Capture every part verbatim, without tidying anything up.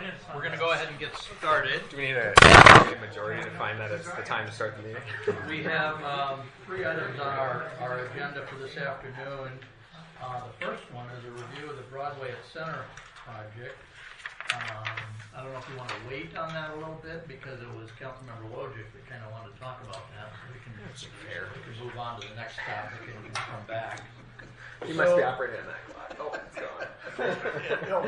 We're going to go ahead and get started. Do we need a majority to find that it's the time to start the meeting? We have um, three items on our, our agenda for this afternoon. Uh, the first one is a review of the Broadway at Center project. Um, I don't know if you want to wait on that a little bit because it was Councilmember Wojcik that kind of wanted to talk about that. We can, fair. We can move on to the next topic and we can come back. You so, must be operating on that clock. Oh, it's gone.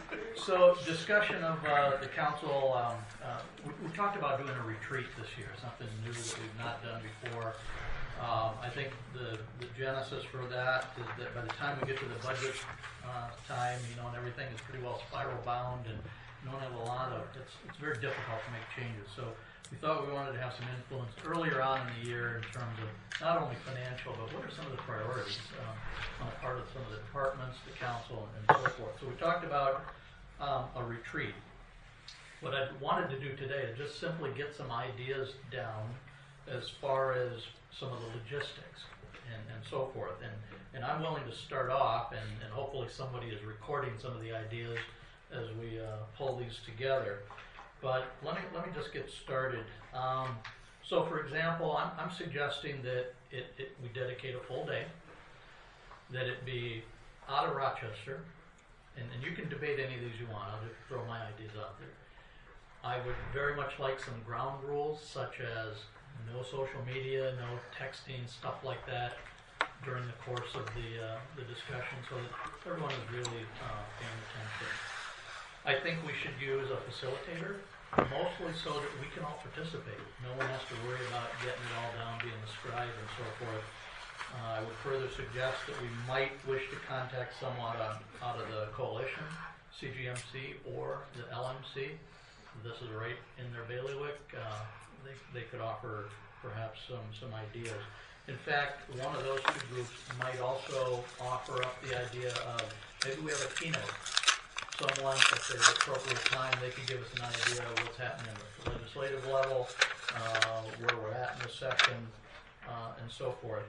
So discussion of uh, the council, um, uh, we, we talked about doing a retreat this year, something new that we've not done before. Um, I think the, the genesis for that is that by the time we get to the budget uh, time, you know, and everything is pretty well spiral bound and you don't have a lot of, it's, it's very difficult to make changes. So we thought we wanted to have some influence earlier on in the year in terms of not only financial, but what are some of the priorities um, on the part of some of the departments, the council, and so forth. So we talked about um, a retreat. What I wanted to do today is just simply get some ideas down as far as some of the logistics and, and so forth. And, and I'm willing to start off, and, and hopefully somebody is recording some of the ideas as we uh, pull these together. But let me let me just get started. Um, so, for example, I'm, I'm suggesting that it, it we dedicate a full day, that it be out of Rochester, and, and you can debate any of these you want. I'll just throw my ideas out there. I would very much like some ground rules, such as no social media, no texting, stuff like that during the course of the uh, the discussion, so that everyone is really uh, paying attention. I think we should use a facilitator, mostly so that we can all participate. No one has to worry about getting it all down, being the scribe, and so forth. Uh, I would further suggest that we might wish to contact someone out, out of the coalition, C G M C or the L M C. This is right in their bailiwick. Uh, they, they could offer perhaps some, some ideas. In fact, one of those two groups might also offer up the idea of maybe we have a keynote. Someone at the appropriate time, they could give us an idea of what's happening at the legislative level, uh, where we're at in the session, uh, and so forth.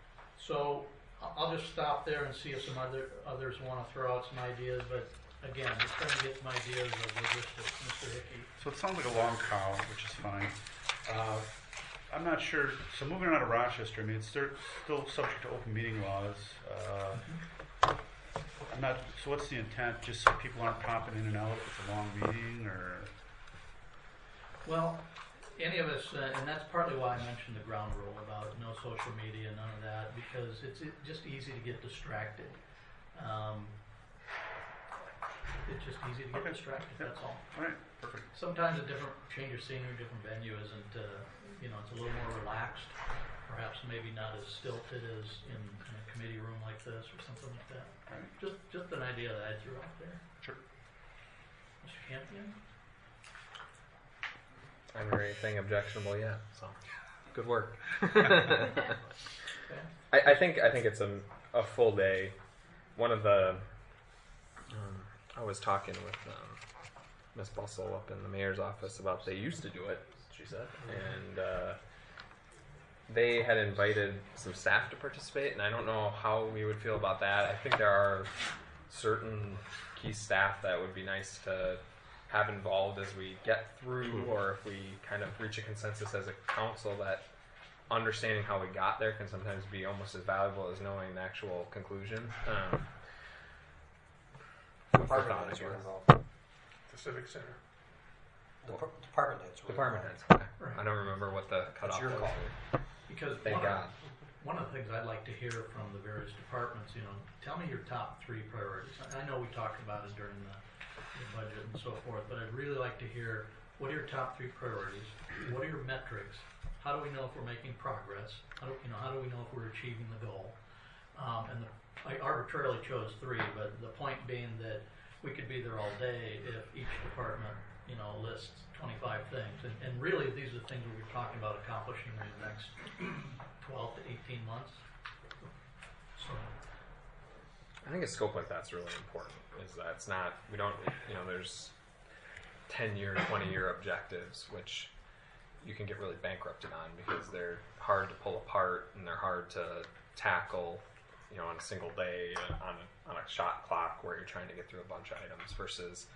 So I'll just stop there and see if some other others want to throw out some ideas. But again, just trying to get some ideas of logistics. Mister Hickey. So it sounds like a long call, which is fine. Uh, I'm not sure. So moving on to Rochester, I mean, it's still subject to open meeting laws. Uh, mm-hmm. I'm not. So what's the intent? Just so people aren't popping in and out if it's a long meeting, or? Well, any of us, uh, and that's partly why I mentioned the ground rule about no social media, none of that, because it's it, just easy to get distracted. Um, it's just easy to get okay. distracted. Yep. That's all. All right. Perfect. Sometimes a different change of scenery, different venue isn't, uh, you know, it's a little more relaxed. Perhaps maybe not as stilted as in, in a committee room like this or something like that. Right. Just just an idea that I threw out there. Sure. Mister Campion? I haven't heard anything objectionable yet, so good work. Okay. I, I think I think it's a, a full day. One of the um, I was talking with um, Miss Bustle up in the mayor's office about they used to do it, she said, and uh, they had invited some staff to participate, and I don't know how we would feel about that. I think there are certain key staff that would be nice to have involved as we get through, or if we kind of reach a consensus as a council that understanding how we got there can sometimes be almost as valuable as knowing the actual conclusion. Um, Department heads were involved. The Civic Center. Dep- department heads were Department involved. heads. Okay. Right. I don't remember what the cutoff your was. call. Because Thank one God. Of, one of the things I'd like to hear from the various departments, you know, tell me your top three priorities. I, I know we talked about it during the, the budget and so forth, but I'd really like to hear what are your top three priorities? What are your metrics? How do we know if we're making progress? How do you know? How do we know if we're achieving the goal? Um, and the, I arbitrarily chose three, but the point being that we could be there all day if each department, you know, lists twenty-five things. And, and really, these are the things we're talking about accomplishing in the next twelve to eighteen months. So, I think a scope like that's really important. Is that it's not we don't you know there's ten year, twenty year objectives which you can get really bankrupted on because they're hard to pull apart and they're hard to tackle, you know, on a single day on a, on a shot clock where you're trying to get through a bunch of items versus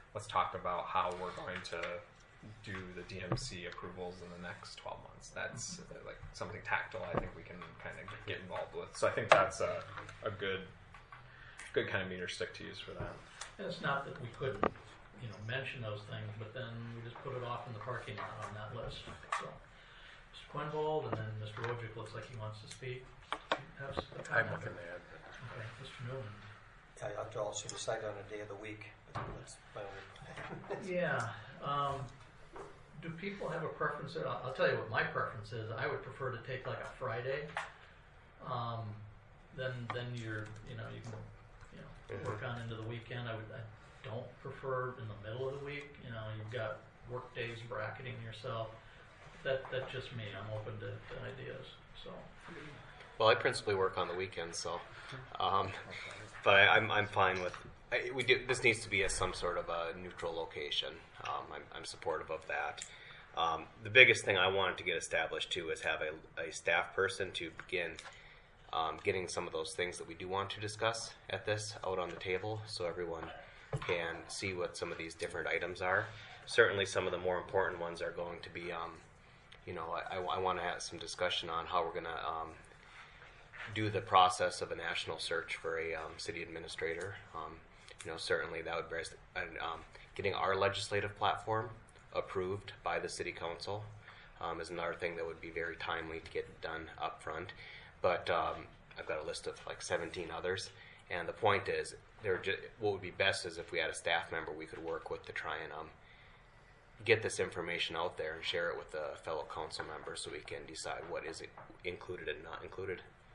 let's talk about how we're going to do the D M C approvals in the next twelve months. That's uh, like something tactile. I think we can kind of get involved with. So I think that's a, a good, good kind of meter stick to use for that. And it's not that we couldn't, you know, mention those things, but then we just put it off in the parking lot on that list. So, Mister Quinbold, and then Mister Wojcik looks like he wants to speak. Have s- a I'm comment? looking at. Okay, Mister Newman. I have to also decide on a day of the week. But that's my only. Yeah. Um, do people have a preference? I'll, I'll tell you what my preference is. I would prefer to take like a Friday. Um, then, then you're, you know, you can, you know, work on into the weekend. I would, I don't prefer in the middle of the week. You know, you've got work days bracketing yourself. That, that's just me. I'm open to, to ideas. So. Well, I principally work on the weekends, so, um, but I, I'm I'm fine with. I, we do. This needs to be at some sort of a neutral location. Um, I'm I'm supportive of that. Um, the biggest thing I wanted to get established too is have a, a staff person to begin um, getting some of those things that we do want to discuss at this out on the table, so everyone can see what some of these different items are. Certainly, some of the more important ones are going to be. Um, you know, I, I, I want to have some discussion on how we're going to. Um, do the process of a national search for a um, city administrator. Um, you know, certainly that would be, and um, getting our legislative platform approved by the city council um, is another thing that would be very timely to get done up front. But um, I've got a list of like seventeen others, and the point is, they're just, what would be best is if we had a staff member we could work with to try and um, get this information out there and share it with the fellow council members so we can decide what is included and not included.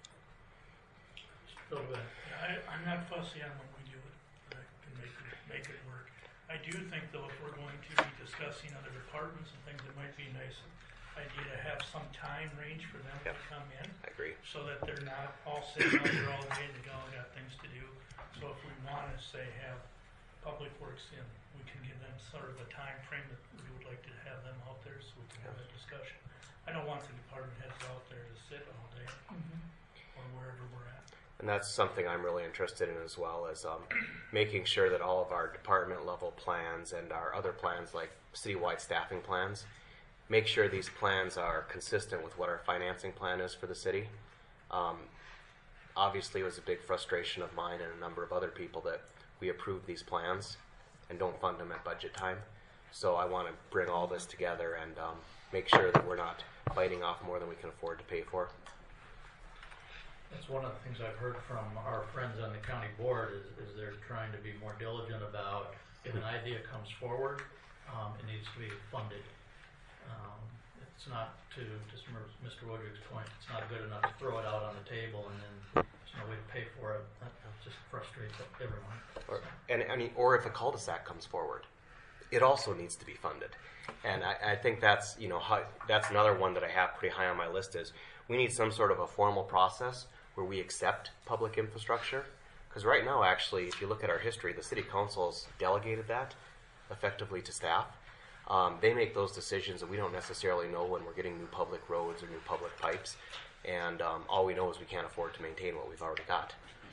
Go ahead. I, I'm not fussy on when we do it. I can make it, make it work. I do think, though, if we're going to be discussing other departments and things, it might be a nice idea to have some time range for them Yep. to come in, I agree. so that they're not all sitting out there all day. They all got things to do. So if we want to say have Public Works in, we can give them sort of a time frame that we would like to have them out there, so we can have a discussion. I don't want the department heads out there to sit all day, or wherever we're at. And that's something I'm really interested in as well, as um, making sure that all of our department level plans and our other plans like citywide staffing plans, make sure these plans are consistent with what our financing plan is for the city. Um, obviously, it was a big frustration of mine and a number of other people that we approve these plans and don't fund them at budget time. So I want to bring all this together and um, make sure that we're not biting off more than we can afford to pay for. That's one of the things I've heard from our friends on the county board is, is they're trying to be more diligent about if an idea comes forward, um, it needs to be funded. Um, it's not to, just Mister Wojcik's point, it's not good enough to throw it out on the table and then there's no way to pay for it. That just frustrates everyone. Or, and, and or if a cul-de-sac comes forward, it also needs to be funded. And I, I think that's you know how, that's another one that I have pretty high on my list is we need some sort of a formal process where we accept public infrastructure. Because right now, actually, if you look at our history, the city council has delegated that effectively to staff. Um, they make those decisions, and we don't necessarily know when we're getting new public roads or new public pipes. And um, all we know is we can't afford to maintain what we've already got.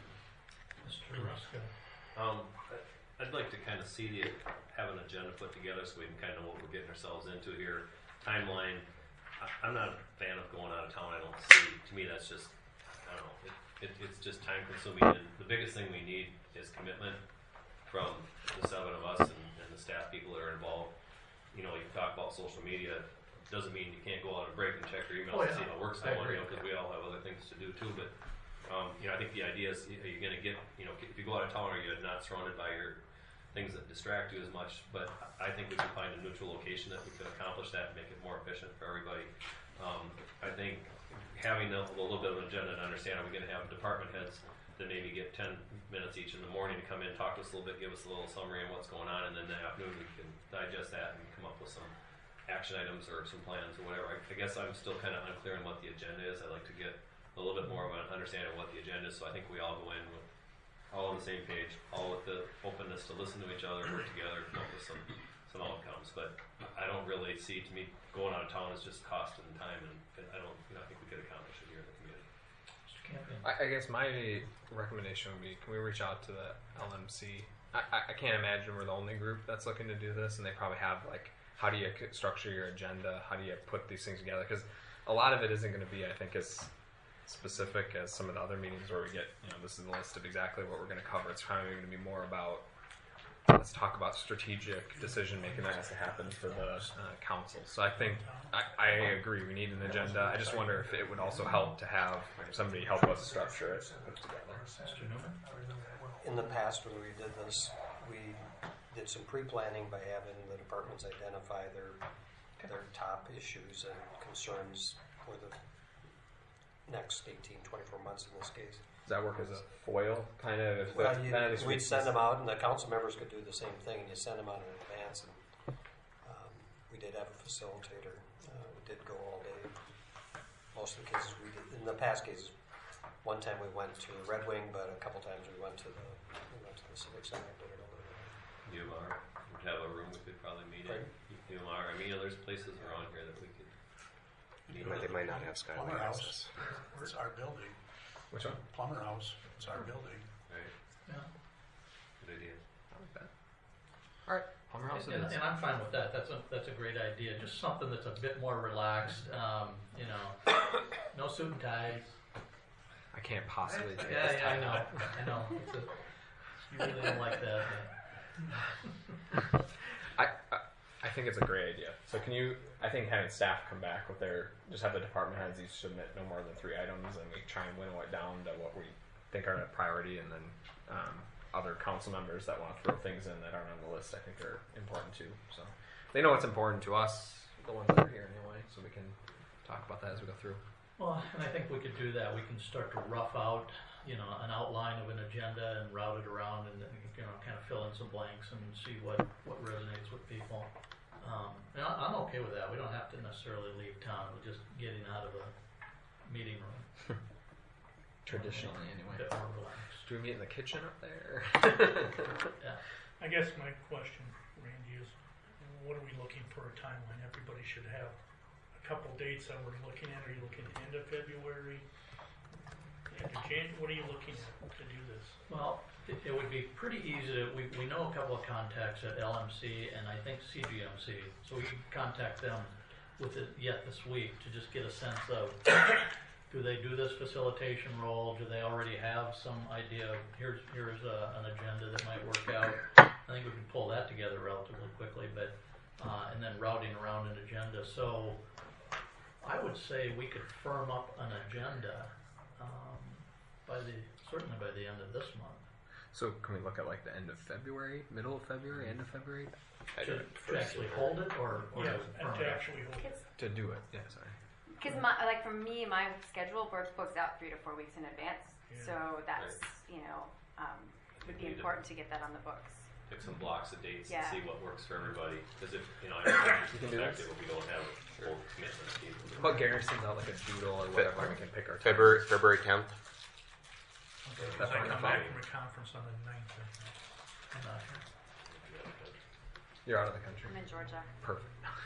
Mister Ruska. Um, I- I'd like to kind of see the, have an agenda put together so we can kind of know what we're getting ourselves into here. Timeline. I, I'm not a fan of going out of town. I don't see. To me, that's just, I don't know. It, it, it's just time consuming. And the biggest thing we need is commitment from the seven of us and, and the staff people that are involved. You know, you talk about social media. Doesn't mean you can't go out and break and check your emails Oh, and yeah. see how work's I going, agree. you know, because we all have other things to do too. But um, you know, I think the idea is, are you going to get, you know, if you go out of town, are you not surrounded by your things that distract you as much? But I think we can find a neutral location that we can accomplish that and make it more efficient for everybody. Um, I think having a, a little bit of an agenda and understand, are we going to have department heads that maybe get ten minutes each in the morning to come in, talk to us a little bit, give us a little summary on what's going on, and then in the afternoon we can digest that and come up with some action items or some plans or whatever. I, I guess I'm still kind of unclear on what the agenda is. I'd like to get a little bit more of an understanding of what the agenda is, so I think we all go in with all on the same page, all with the openness to listen to each other, work together, come up with some some outcomes. But I don't really see, to me, going out of town is just cost and time, and, and I don't, you know, I think we could accomplish it here in the community. Mister Campion. I, I guess my recommendation would be, can we reach out to the L M C I, I- I can't imagine we're the only group that's looking to do this, and they probably have like, how do you c- structure your agenda? How do you put these things together? Because a lot of it isn't going to be, I think, as specific as some of the other meetings where we get, you know, this is the list of exactly what we're going to cover. It's probably going to be more about, let's talk about strategic decision making that has to happen for the uh, council. So I think I, I agree. We need an agenda. I just wonder if it would also help to have somebody help us structure it, put it together. Mister Newman? In the past, when we did this, we did some pre-planning by having the departments identify their their top issues and concerns for the next eighteen, twenty-four months in this case. Does that work as a foil, kind of? If Well, that- you, that is- we'd send them out, and the council members could do the same thing, and you send them out in advance. And um, we did have a facilitator. Uh, we did go all day. Most of the cases we did. In the past cases, one time we went to Red Wing, but a couple times we went to the we went to the Civic Center. Did it over there. U M R would have a room we could probably meet in. U M R, I mean, you know, there's places around here that we could meet. They might not have Plumber skyline House, access. where's our building? Which one? Plumber House, it's our building. Right, Yeah. good idea. I like that. All right, Palmer House it And, is. and I'm fine with that. That's a that's a great idea. Just something that's a bit more relaxed. Um, you know, no suit and ties. I can't possibly take Yeah, this yeah, I time know. out. I know. It's a, you really don't like that. I, I I think it's a great idea. So can you? I think having staff come back with their just have the department heads each submit no more than three items, and we try and winnow it down to what we think are a priority, and then um, other council members that want to throw things in that aren't on the list, I think are important too. So they know what's important to us, the ones that are here anyway. So we can talk about that as we go through. Well, and I think we could do that. We can start to rough out, you know, an outline of an agenda and route it around, and then, you know, kind of fill in some blanks and see what what resonates with people. Um, and I- I'm okay with that. We don't have to necessarily leave town. We're just getting out of a meeting room. Traditionally, A anyway. bit more relaxed. Do we meet in the kitchen up there? Yeah. I guess my question, Randy, is what are we looking for a timeline? Everybody should have a couple dates that we're looking at. Are you looking at the end of February? End of Jan, what are you looking at to do this? Well, it, it would be pretty easy to, we, we know a couple of contacts at L M C and I think C G M C, so we can contact them with it yet this week to just get a sense of, do they do this facilitation role? Do they already have some idea of, here's, here's a, an agenda that might work out? I think we can pull that together relatively quickly, but, uh, and then routing around an agenda. So I would say we could firm up an agenda, um, by the, certainly by the end of this month. So can we look at like the end of February, middle of February, end of February I To, don't to actually hold it, or, or Yeah, to and firm to it up? actually hold it. to do it? Yeah, sorry. Because my like for me, my schedule works books out three to four weeks in advance. Yeah. So that's you know um, would be Need to- important to get that on the books. Pick some blocks of dates Yeah. and see what works for everybody. Because if, you know, I understand You your can do perspective, if we don't have a full commitment to people. But Gary sends out like a doodle or whatever, and we can pick our times. February February tenth. Okay, That's I fine. come back from a conference on the ninth, I think. I'm not sure. You're out of the country. I'm in Georgia. Perfect.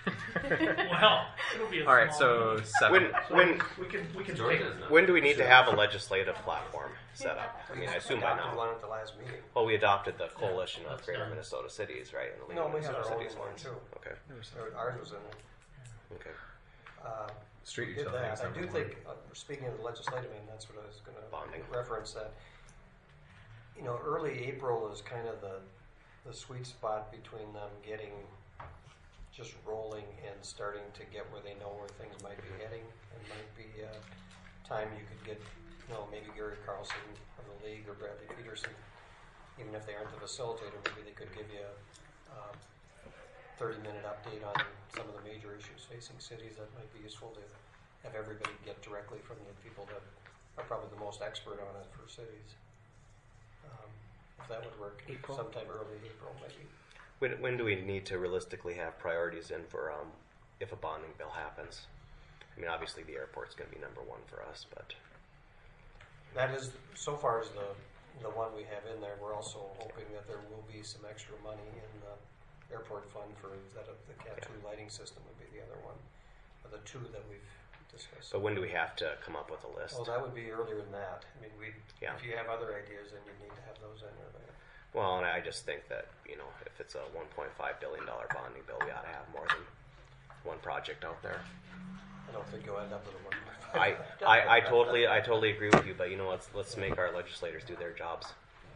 Well, it'll be a All right, small so meeting. seven. When So when we can, we can Georgia take, is not. when do we need to have a legislative platform set up? I mean, I assume by Adopted now. one at the last meeting. Well, we adopted the coalition of That's Greater done. Minnesota Cities, right? And the League No, of we have Minnesota our own Cities one ones. too. Okay. Or Ours was in there. Okay. Uh, Street did utilities. that. I number do one. think, uh, speaking of the legislative, and that's what I was going to Bonding. reference, that, you know, early April is kind of the, the sweet spot between them getting just rolling and starting to get where they know where things might be heading. It might be uh, time you could get, you know, maybe Gary Carlson from the league or Bradley Peterson, even if they aren't the facilitator, maybe they could give you a thirty-minute update on some of the major issues facing cities. That might be useful to have everybody get directly from the people that are probably the most expert on it for cities. Um, if that would work, April? sometime early April, maybe. When when do we need to realistically have priorities in for um, if a bonding bill happens? I mean, obviously the airport's going to be number one for us, but That is, so far as the, the one we have in there. We're also hoping that there will be some extra money in the airport fund for that. The Cat two lighting system would be the other one, of the two that we've discussed. so when do we have to come up with a list? Oh, that would be earlier than that. I mean, we, Yeah. if you have other ideas, then you need to have those in there. Well, and I just think that, you know, if it's a one point five billion dollars bonding bill, we ought to have more than one project out there. I don't think you'll end up with a one point five. I, I, I totally I totally agree with you, but you know, let's let's make our legislators do their jobs.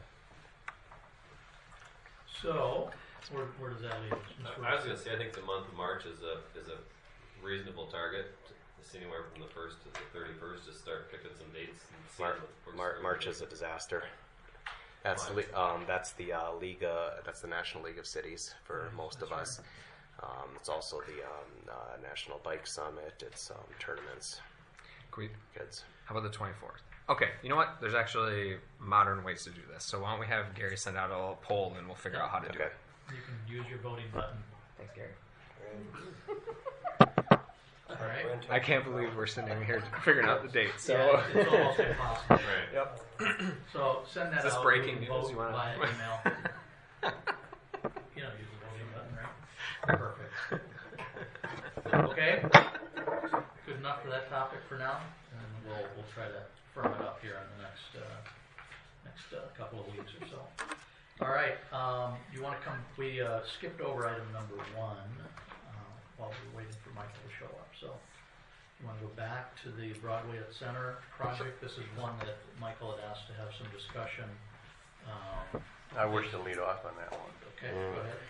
So, where, where does that leave us? Mister I was going to say, I think the month of March is a is a reasonable target. It's anywhere from the first to the thirty-first. Just start picking some dates. And see Mar- what works Mar- for March everybody. is a disaster. That's the, Why? le- um, that's the uh, league. Uh, that's the National League of Cities for most of us. Um, it's also the um, uh, National Bike Summit. It's um, tournaments. Can we, Kids. how about the twenty-fourth? Okay, you know what? There's actually modern ways to do this. So why don't we have Gary send out a little poll and we'll figure out how to do Okay. it. You can use your voting button. Thanks, Gary. All right. I can't believe we're sitting here figuring out the date. So Yeah, it's, it's almost impossible. Right. yep. So send that Is this out. breaking We can news? vote You wanna- via email. You don't use the voting button, right? Perfect. Okay. Good enough for that topic for now, and we'll we'll try to firm it up here in the next uh, next uh, couple of weeks or so. All right. Um, you want to come? We uh, skipped over item number one uh, while we were waiting for Michael to show up. So you want to go back to the Broadway at Center project? This is one that Michael had asked to have some discussion. Um, I wish to lead off on that one. okay, go ahead.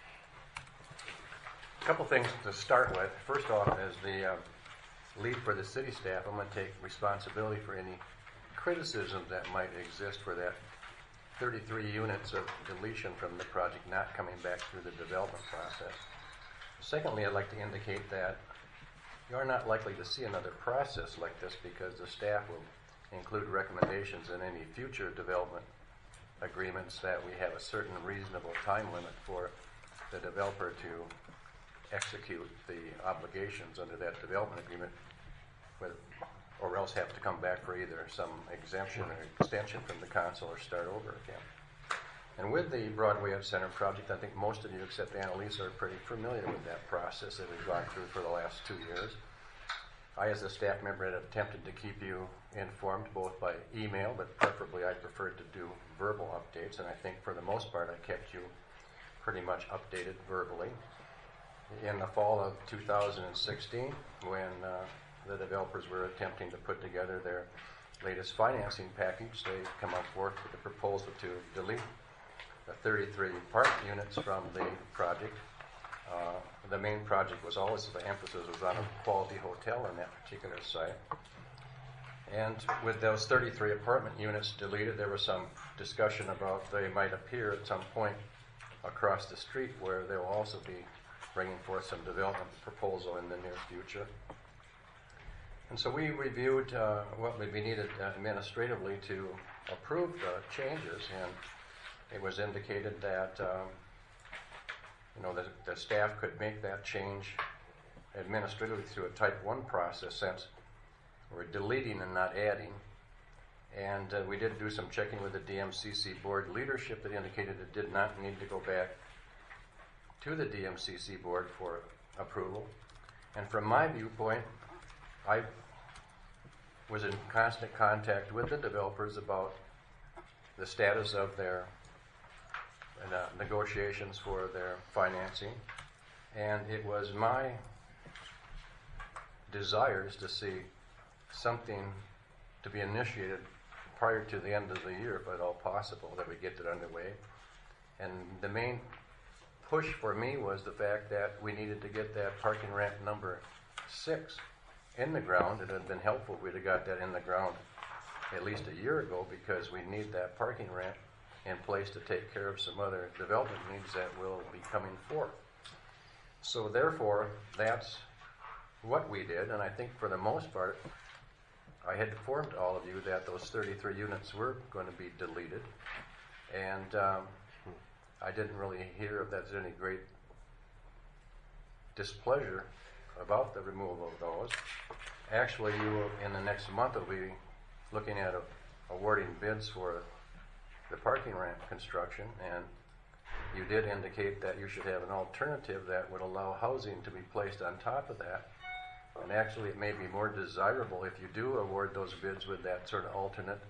A couple things to start with. First off, as the um, lead for the city staff, I'm going to take responsibility for any criticism that might exist for that thirty-three units of deletion from the project not coming back through the development process. Secondly, I'd like to indicate that you are not likely to see another process like this because the staff will include recommendations in any future development agreements that we have a certain reasonable time limit for the developer to execute the obligations under that development agreement, with, or else have to come back for either some exemption or extension from the council or start over again. And with the Broadway at Center project, I think most of you except Annalisa are pretty familiar with that process that we've gone through for the last two years. I, as a staff member, had attempted to keep you informed both by email, but preferably I preferred to do verbal updates, and I think for the most part I kept you pretty much updated verbally. In the fall of two thousand sixteen, when uh, the developers were attempting to put together their latest financing package, they come up forth with a proposal to delete the thirty-three apartment units from the project. Uh, the main project was always, the emphasis was on a quality hotel on that particular site. And with those thirty-three apartment units deleted, there was some discussion about they might appear at some point across the street where they will also be bringing forth some development proposal in the near future. And so we reviewed uh, what would be needed administratively to approve the changes, and it was indicated that um, you know the, the staff could make that change administratively through a type one process, since we're deleting and not adding. And uh, we did do some checking with the D M C C board leadership that indicated it did not need to go back to the D M C C board for approval. And from my viewpoint, I was in constant contact with the developers about the status of their uh, negotiations for their financing. And it was my desires to see something to be initiated prior to the end of the year, if at all possible, that we get it underway. And the main push for me was the fact that we needed to get that parking ramp number six in the ground. It had been helpful if we'd have got that in the ground at least a year ago, because we need that parking ramp in place to take care of some other development needs that will be coming forth. So therefore, that's what we did, and I think for the most part, I had informed all of you that those thirty-three units were going to be deleted, and um, I didn't really hear if there's any great displeasure about the removal of those. Actually, you will, in the next month, will be looking at a, awarding bids for the parking ramp construction, and you did indicate that you should have an alternative that would allow housing to be placed on top of that. And actually, it may be more desirable if you do award those bids with that sort of alternate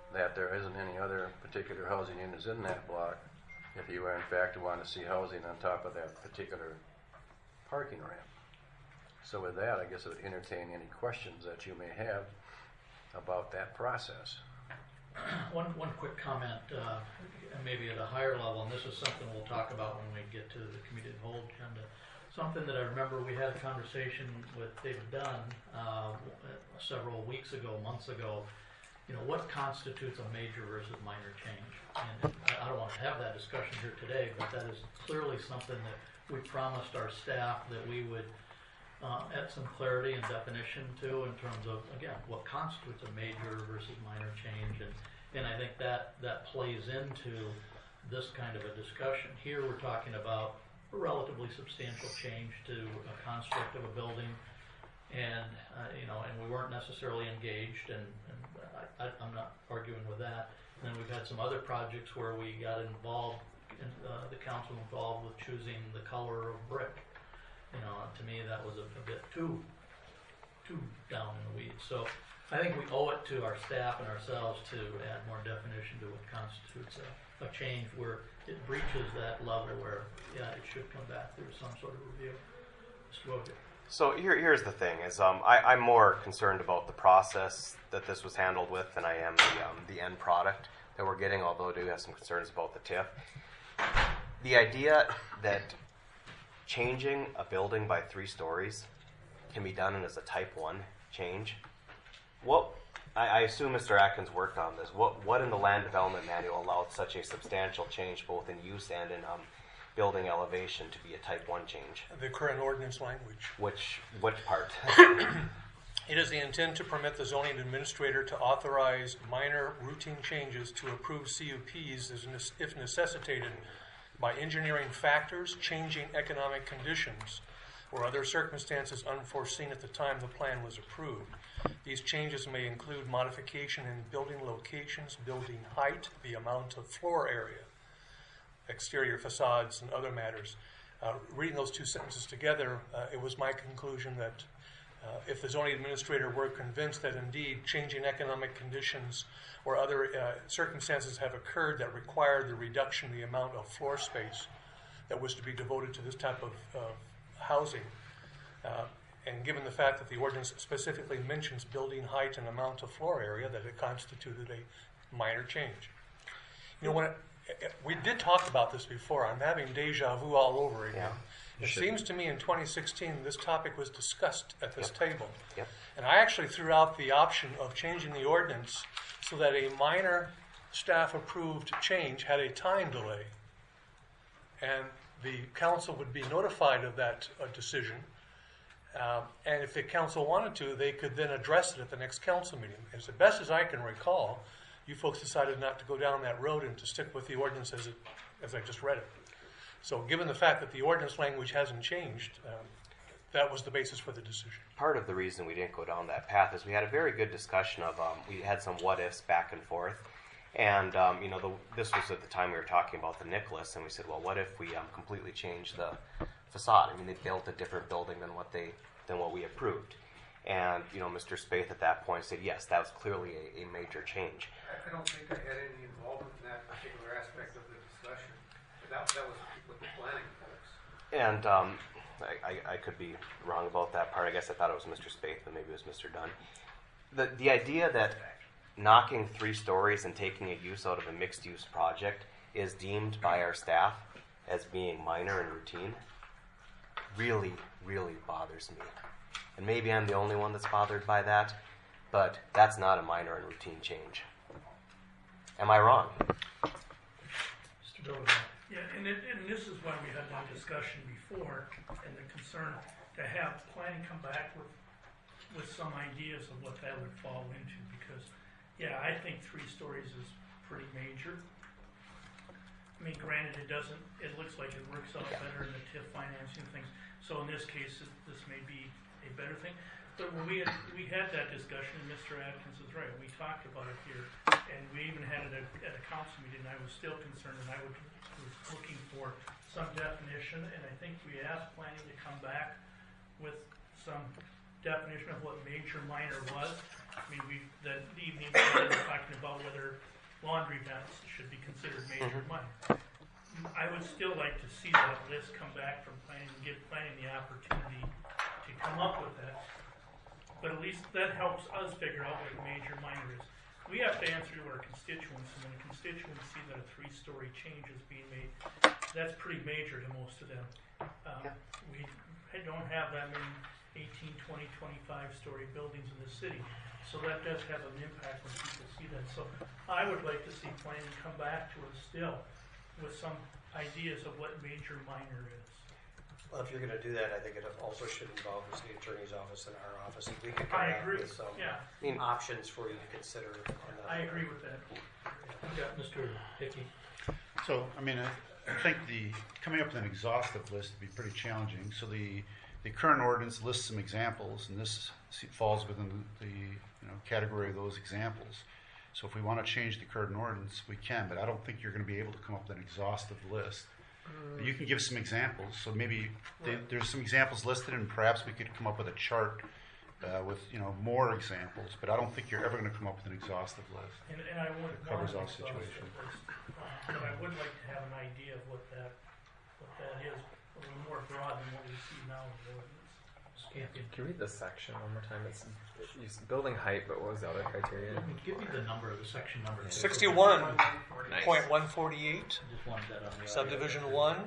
that there isn't any other particular housing units in that block, if you are in fact want to see housing on top of that particular parking ramp. So with that, I guess I would entertain any questions that you may have about that process. One, one quick comment, uh, maybe at a higher level, and this is something we'll talk about when we get to the committee of the whole agenda. Something that I remember we had a conversation with David Dunn uh, several weeks ago, months ago. You know, what constitutes a major versus minor change? And I don't want to have that discussion here today, but that is clearly something that we promised our staff that we would uh, add some clarity and definition to in terms of, again, what constitutes a major versus minor change. And, and I think that, that plays into this kind of a discussion. Here we're talking about a relatively substantial change to a construct of a building, and uh, you know, and we weren't necessarily engaged, and, and I, I, I'm not arguing with that. And then we've had some other projects where we got involved, in, uh, the council involved with choosing the color of brick. You know, to me that was a, a bit too, too down in the weeds. So I think we owe it to our staff and ourselves to add more definition to what constitutes a, a change where it breaches that level where, yeah, it should come back through some sort of review. Mister Wogan. So here, here's the thing: is um, I, I'm more concerned about the process that this was handled with than I am the um, the end product that we're getting. Although I do have some concerns about the T I F. The idea that changing a building by three stories can be done as a Type One change. What I, I assume Mister Atkins worked on this. What what in the land development manual allowed such a substantial change, both in use and in um, building elevation, to be a Type One change? The current ordinance language. Which which part? It is the intent to permit the zoning administrator to authorize minor routine changes to approved C U Ps as ne- if necessitated by engineering factors, changing economic conditions, or other circumstances unforeseen at the time the plan was approved. These changes may include modification in building locations, building height, the amount of floor area, exterior facades, and other matters. Uh, reading those two sentences together, uh, it was my conclusion that uh, if the zoning administrator were convinced that indeed changing economic conditions or other uh, circumstances have occurred that required the reduction in the amount of floor space that was to be devoted to this type of uh, housing, uh, and given the fact that the ordinance specifically mentions building height and amount of floor area, that it constituted a minor change. You know, when it, it, we did talk about this before. I'm having deja vu all over again. Yeah, it should. seems to me in twenty sixteen this topic was discussed at this Yep. table. Yep. And I actually threw out the option of changing the ordinance so that a minor staff-approved change had a time delay. And the council would be notified of that uh, decision. Um, and if the council wanted to, they could then address it at the next council meeting. As best as I can recall, you folks decided not to go down that road and to stick with the ordinance as, it, as I just read it. So given the fact that the ordinance language hasn't changed, um, that was the basis for the decision. Part of the reason we didn't go down that path is we had a very good discussion of, um, we had some what ifs back and forth. And, um, you know, the, this was at the time we were talking about the Nicholas, and we said, well, what if we um, completely changed the facade? I mean, they built a different building than what they than what we approved. And, you know, Mister Spaeth at that point said, yes, that was clearly a, a major change. I don't think I had any involvement in that particular aspect of the discussion. That, that was with the planning folks. And um, I, I, I could be wrong about that part. I guess I thought it was Mister Spaeth, but maybe it was Mister Dunn. The, the idea that knocking three stories and taking a use out of a mixed-use project is deemed by our staff as being minor and routine really, really bothers me. And maybe I'm the only one that's bothered by that, but that's not a minor and routine change. Am I wrong? Mister Bill. Yeah, and, it, and this is why we had that discussion before, and the concern to have planning come back with with some ideas of what that would fall into, because, yeah, I think three stories is pretty major. I mean, granted, it doesn't, it looks like it works out better in the T I F financing things, so in this case, it, this may be a better thing. But when we had, we had that discussion, and Mister Atkins is right, we talked about it here, and we even had it at, at a council meeting, and I was still concerned, and I would, was looking for some definition, and I think we asked planning to come back with some definition of what major minor was. I mean, we, that evening, we were talking about whether laundry vents should be considered major minor. I would still like to see that list come back from planning and give planning the opportunity to come up with that. But at least that helps us figure out what major minor is. We have to answer to our constituents, and when the constituents see that a three-story change is being made, that's pretty major to most of them. Um, we don't have that many eighteen, twenty, twenty-five story buildings in the city. So that does have an impact when people see that. So I would like to see planning come back to us still with some ideas of what major minor is. Well, if you're going to do that, I think it also should involve the city attorney's office and our office. If we could come I back agree. with some Yeah, options for you to consider on that. I agree with that. Yeah, Mister Hickey. So, I mean, I, I think the coming up with an exhaustive list would be pretty challenging. So the the current ordinance lists some examples, and this falls within the, the you know category of those examples. So if we want to change the current ordinance, we can, but I don't think you're going to be able to come up with an exhaustive list. You can give some examples. So maybe they, there's some examples listed, and perhaps we could come up with a chart uh, with you know more examples. But I don't think you're ever going to come up with an exhaustive list. And, and I would It covers want all an exhaustive situations. list, uh, but I would like to have an idea of what that what that is, a little more broad than what we see now in the ordinance. Campion. Can you read the section one more time? It's, it's building height, but what was the other criteria? Give me the number, the section number. Sixty-one Nice. point one forty-eight, Just wanted that on the. subdivision one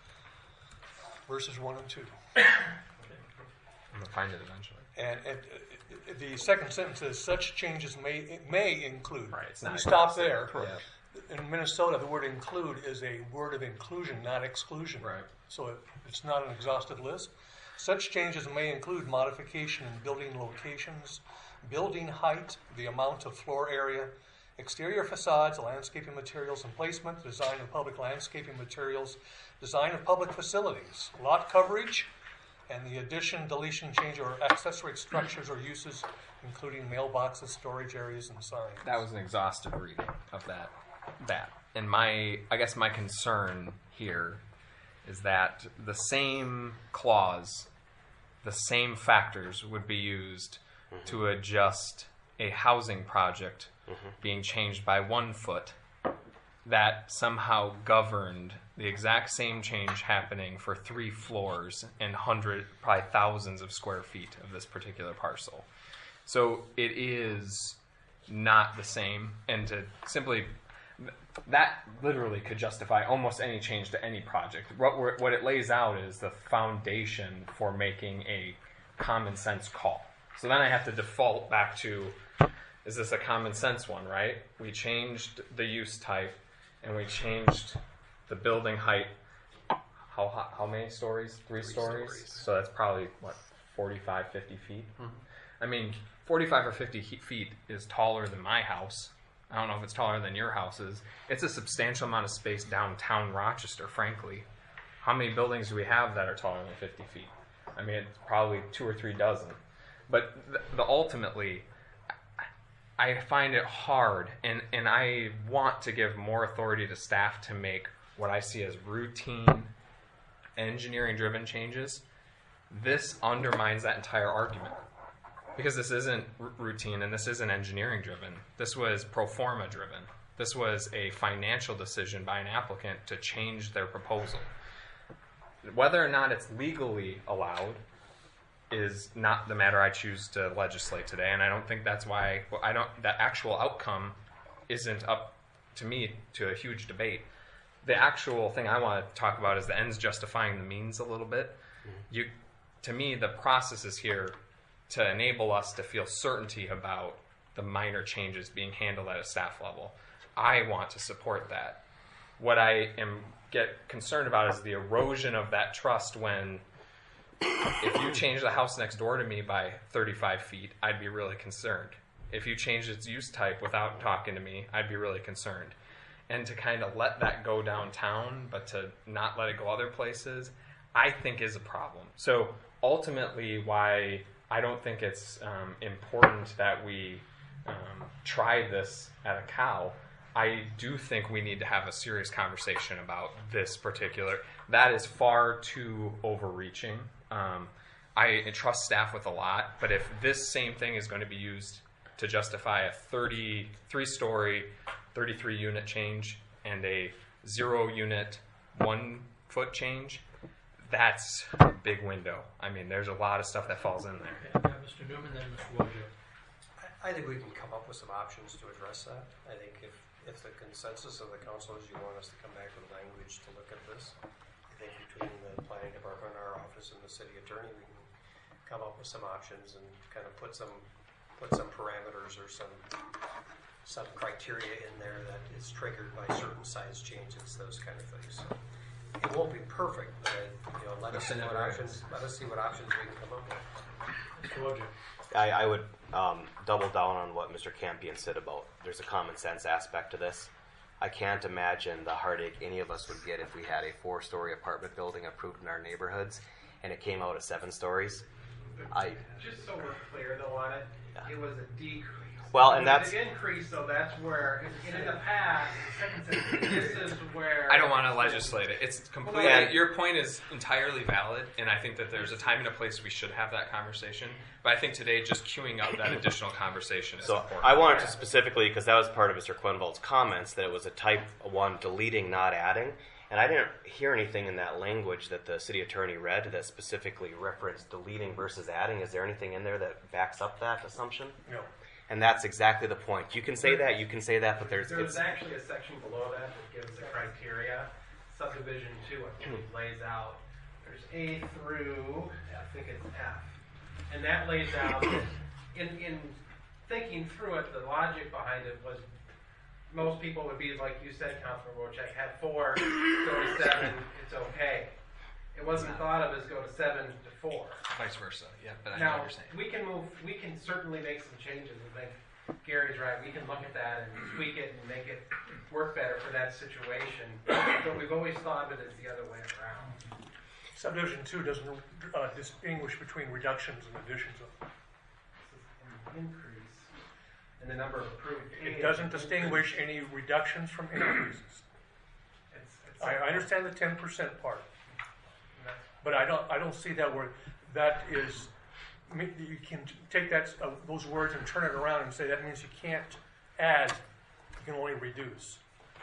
versus one and two. I'm gonna find it eventually. And, and uh, the second sentence says such changes may may include. Right, it's You not stop exhaustive. there. Yeah. In Minnesota, the word include is a word of inclusion, not exclusion. Right. So it, it's not an exhaustive list. Such changes may include modification in building locations, building height, the amount of floor area, exterior facades, landscaping materials and placement, design of public landscaping materials, design of public facilities, lot coverage, and the addition, deletion, change, or accessory structures or uses, including mailboxes, storage areas, and signs. That was an exhaustive reading of that. That. And my, I guess my concern here is that the same clause, the same factors would be used mm-hmm. to adjust a housing project mm-hmm. being changed by one foot that somehow governed the exact same change happening for three floors and hundred, probably thousands of square feet of this particular parcel. So it is not the same, and to simply that literally could justify almost any change to any project. What, what it lays out is the foundation for making a common sense call. So then I have to default back to, is this a common sense one, right? We changed the use type, and we changed the building height. How how, how many stories? Three, Three stories? stories. So that's probably, what, forty-five, fifty feet? Mm-hmm. I mean, forty-five or fifty feet is taller than my house. I don't know if it's taller than your houses. It's a substantial amount of space downtown Rochester, frankly. How many buildings do we have that are taller than fifty feet? I mean, it's probably two or three dozen. But the, the ultimately, I find it hard, and, and I want to give more authority to staff to make what I see as routine, engineering-driven changes. This undermines that entire argument. Because this isn't r- routine and this isn't engineering driven. This was pro forma driven. This was a financial decision by an applicant to change their proposal. Whether or not it's legally allowed is not the matter I choose to legislate today, and I don't think that's why well, I don't. The actual outcome isn't up to me to a huge debate. The actual thing I want to talk about is the ends justifying the means a little bit. You, to me, the process is here to enable us to feel certainty about the minor changes being handled at a staff level. I want to support that. What I am get concerned about is the erosion of that trust when if you change the house next door to me by thirty-five feet, I'd be really concerned. If you change its use type without talking to me, I'd be really concerned. And to kind of let that go downtown, but to not let it go other places, I think is a problem. So ultimately why I don't think it's um, important that we um, try this at a cow. I do think we need to have a serious conversation about this particular. That is far too overreaching. Um, I trust staff with a lot, but if this same thing is going to be used to justify a thirty-three story, thirty-three unit change and a zero unit, one foot change, that's a big window. I mean, there's a lot of stuff that falls in there. Okay, yeah, Mister Newman, then Mister Wojcik. I, I think we can come up with some options to address that. I think if, if the consensus of the council is you want us to come back with language to look at this, I think between the planning department, our office, and the city attorney, we can come up with some options and kind of put some put some parameters or some some criteria in there that is triggered by certain size changes, those kind of things. So it won't be perfect, but I, you know, let us see what options let us see what options we can come up with. Mister Wojcik. I, I would um, double down on what Mister Campion said about there's a common sense aspect to this. I can't imagine the heartache any of us would get if we had a four-story apartment building approved in our neighborhoods and it came out at seven stories. I Just so we're clear though on it, Yeah. it was a decrease. Well, It and was that's- an increase, so that's where, and in the past, the second sentence, this is where. I don't want to legislate it. It's completely. Well, your point is entirely valid, and I think that there's a time and a place we should have that conversation. But I think today, just queuing up that additional conversation is So important. I wanted to specifically, because that was part of Mister Quenvald's comments, that it was a type one deleting, not adding. And I didn't hear anything in that language that the city attorney read that specifically referenced deleting versus adding. Is there anything in there that backs up that assumption? No. And that's exactly the point. You can say that, you can say that, but there's There's it's, actually a section below that that gives the criteria. Subdivision two, I think, lays out, there's A through, I think it's F. And that lays out, that in, in thinking through it, the logic behind it was most people would be, like you said, Councilman Wojcik, had four, go to seven, it's okay. It wasn't thought of as go to seven to four. Vice versa. Yeah, but I know Now, what you're saying. we can move, we can certainly make some changes. I think Gary's right. We can look at that and tweak it and make it work better for that situation. But we've always thought of it as the other way around. Subdivision two doesn't uh, distinguish between reductions and additions. This is an increase in the number of approved. It doesn't distinguish any reductions from increases. It's, it's I, I understand the ten percent part, but I don't. I don't see that word. That is, I mean, you can take that uh, those words and turn it around and say that means you can't add. You can only reduce.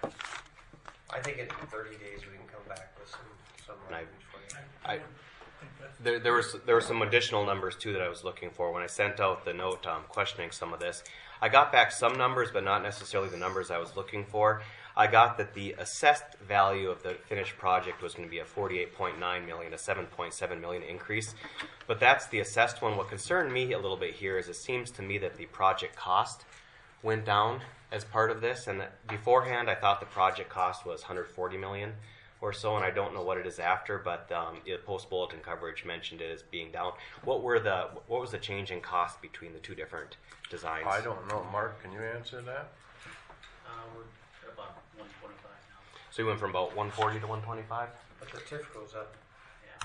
I think in thirty days we can come back with some some And I- language for you. I, there, there was there were some additional numbers too that I was looking for when I sent out the note um, questioning some of this. I got back some numbers, but not necessarily the numbers I was looking for. I got that the assessed value of the finished project was going to be a forty-eight point nine million, a seven point seven million increase. But that's the assessed one. What concerned me a little bit here is it seems to me that the project cost went down as part of this. And beforehand, I thought the project cost was one hundred forty million or so, and I don't know what it is after. But um, post bulletin coverage mentioned it as being down. What were the what was the change in cost between the two different designs? I don't know. Mark, can you answer that? Uh, we're at about one twenty-five now. So you went from about one forty to one twenty-five. But the T I F goes up Yeah.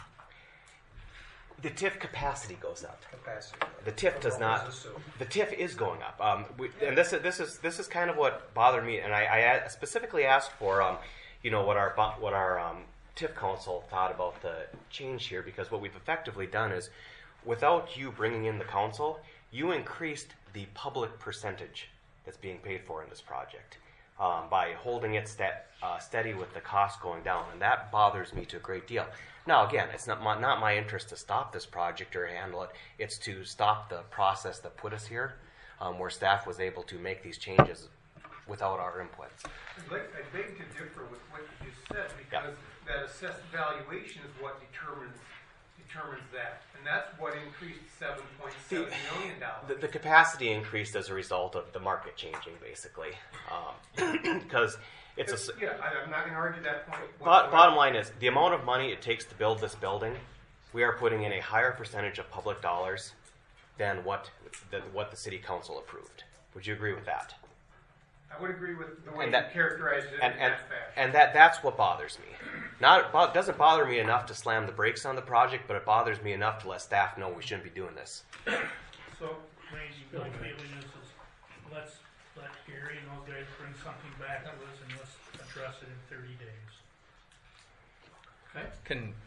The T I F capacity goes up. capacity. The T I F does What not. was assumed. The T I F is going up, um, we, and this is this is this is kind of what bothered me. And I, I a- specifically asked for, um, you know, what our bu- what our um, T I F council thought about the change here, because what we've effectively done is, without you bringing in the council, you increased the public percentage that's being paid for in this project um, by holding it stat, uh, steady with the cost going down, and that bothers me to a great deal. Now, again, it's not my, not my interest to stop this project or handle it. It's to stop the process that put us here, um, where staff was able to make these changes without our input. I beg I beg to differ with what you just said, Yeah. because that assessed valuation is what determines determines that, and that's what increased seven point seven million dollars. The, the capacity increased as a result of the market changing, basically, because it's a. s- Yeah, I, I'm not going to argue that point. Bot- bottom line is the amount of money it takes to build this building. We are putting in a higher percentage of public dollars than what the, what the city council approved. Would you agree with that? I would agree with the way And that- you characterized it And in and, that fashion. and that that's what bothers me. Not bo- doesn't bother me enough to slam the brakes on the project, but it bothers me enough to let staff know we shouldn't be doing this. So, Randy, my feeling is, is let's let Gary and those guys bring something back to us and let's address it in thirty days. Okay. Can the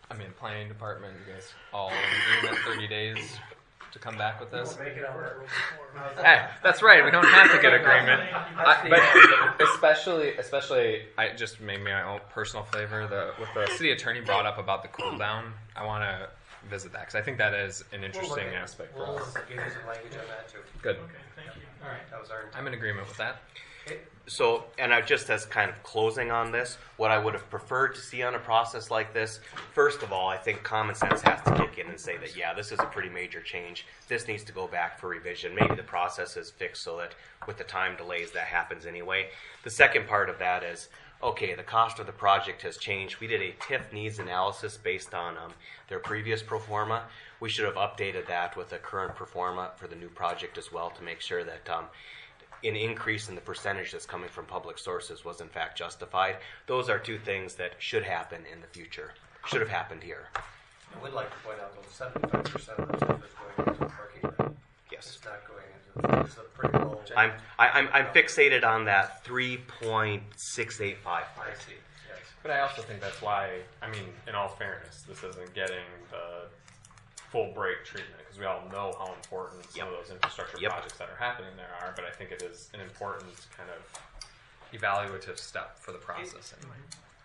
I mean, planning department, you guys all in agreement, thirty days to come back with this? We'll make it work. Hey, that's right. We don't have to get agreement. I, but especially, especially, I just made me my own personal flavor. The what the city attorney brought up about the cool down. I want to visit that because I think that is an interesting We'll aspect for We'll us. give you some language on that too. Good. Okay, thank you. All right. That was our intent. I'm in agreement with that. So, and I just as kind of closing on this, what I would have preferred to see on a process like this, first of all, I think common sense has to kick in and say that, yeah, this is a pretty major change. This needs to go back for revision. Maybe the process is fixed so that with the time delays that happens anyway. The second part of that is, okay, the cost of the project has changed. We did a T I F needs analysis based on um, their previous pro forma. We should have updated that with a current pro forma for the new project as well to make sure that um, an increase in the percentage that's coming from public sources was in fact justified. Those are two things that should happen in the future. Should have happened here. I would like to point out though, seventy-five percent of the stuff is going into the parking lot. Yes. It's not going into, it's a pretty low. I'm I, I'm I'm fixated on that three point six eight five. I see, yes. But I also think that's why, I mean, in all fairness, this isn't getting the full break treatment because we all know how important some Yep. of those infrastructure Yep. projects that are happening there are. But I think it is an important kind of evaluative step for the process anyway.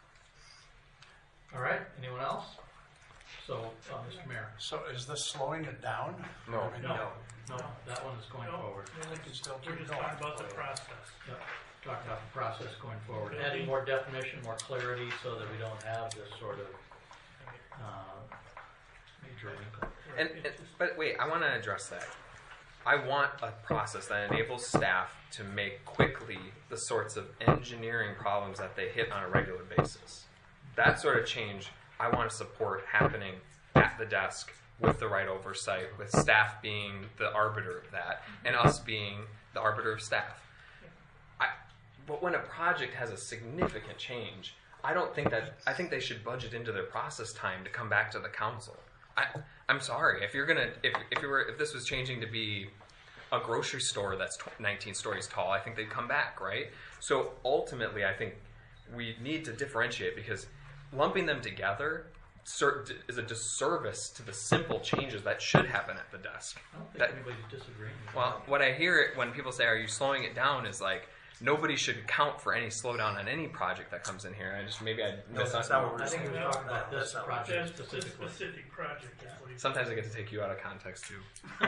All right, anyone else? So, uh, Mister Mayor? So is this slowing it down? No. I mean, No, no, that one is going No. forward. They can still We're keep just going. talking about the process. Yep. Talk about the process going forward, adding more definition, more clarity, so that we don't have this sort of uh, major wrinkle. And, and but wait, I want to address that. I want a process that enables staff to make quickly the sorts of engineering problems that they hit on a regular basis. That sort of change I want to support happening at the desk with the right oversight, with staff being the arbiter of that, and us being the arbiter of staff. I, but when a project has a significant change, I don't think that, I think they should budget into their process time to come back to the council. I, I'm sorry, if you're gonna, if if you were, if this was changing to be a grocery store that's nineteen stories tall, I think they'd come back, right? So ultimately, I think we need to differentiate because lumping them together is a disservice to the simple changes that should happen at the desk. I don't think That- anybody's disagreeing with Well, that. what I hear it when people say, "Are you slowing it down?" is like nobody should count for any slowdown on any project that comes in here. I just maybe I No, miss that's not what we're I think he was No, talking about this that's not what project That's this specifically. specific project is what he's. Sometimes I get to take you out of context too.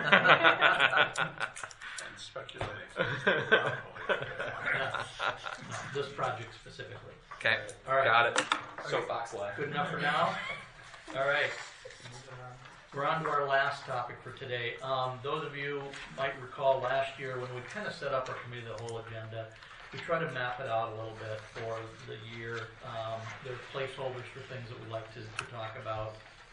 And speculating. Yeah. No, this project specifically. Okay, All right. got it. Soapbox left. Good enough for now? All right. We're on to our last topic for today. Um, those of you might recall last year when we kind of set up our committee of the whole agenda, we try to map it out a little bit for the year. Um, there are placeholders for things that we'd like to, to talk about.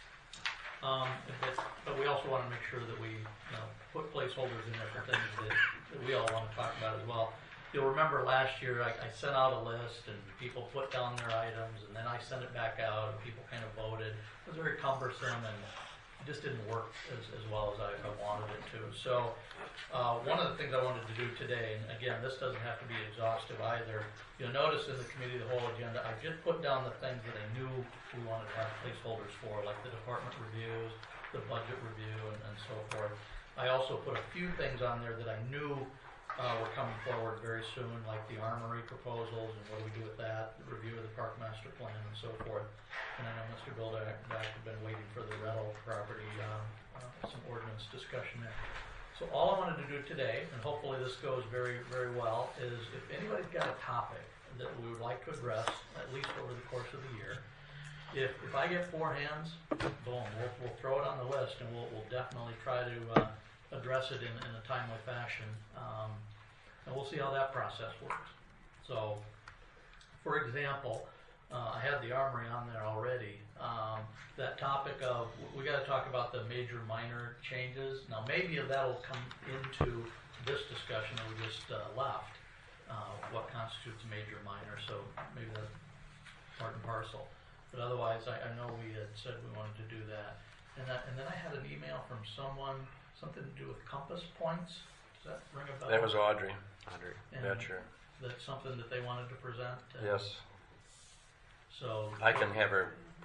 Um, but, but we also want to make sure that we you know, put placeholders in there for things that, that we all want to talk about as well. You'll remember last year I, I sent out a list and people put down their items and then I sent it back out and people kind of voted. It was very cumbersome and it just didn't work as, as well as I, I wanted it to. So uh, one of the things I wanted to do today, and again, this doesn't have to be exhaustive either. You'll notice in the committee of the whole agenda, I did put down the things that I knew we wanted to have placeholders for, like the department reviews, the budget review, and, and so forth. I also put a few things on there that I knew uh, were coming forward very soon, like the armory proposals and what do we do with that, the review of the park master plan, and so forth. And I know Mister Bildak had been waiting for the rental property, um, uh, some ordinance discussion there. So all I wanted to do today, and hopefully this goes very, very well, is if anybody's got a topic that we would like to address, at least over the course of the year, if if I get four hands, boom, we'll, we'll throw it on the list, and we'll, we'll definitely try to uh, address it in, in a timely fashion, um, and we'll see how that process works. So, for example, uh, I had the armory on there already. Um, that topic of, we got to talk about the major minor changes. Now maybe that'll come into this discussion that we just uh, left, uh, what constitutes a major minor, so maybe that's part and parcel. But otherwise, I, I know we had said we wanted to do that. And that, and then I had an email from someone, something to do with compass points. Does that ring a bell? That was Audrey. Audrey. And That's sure. That's something that they wanted to present? Uh, Yes. So. I can have her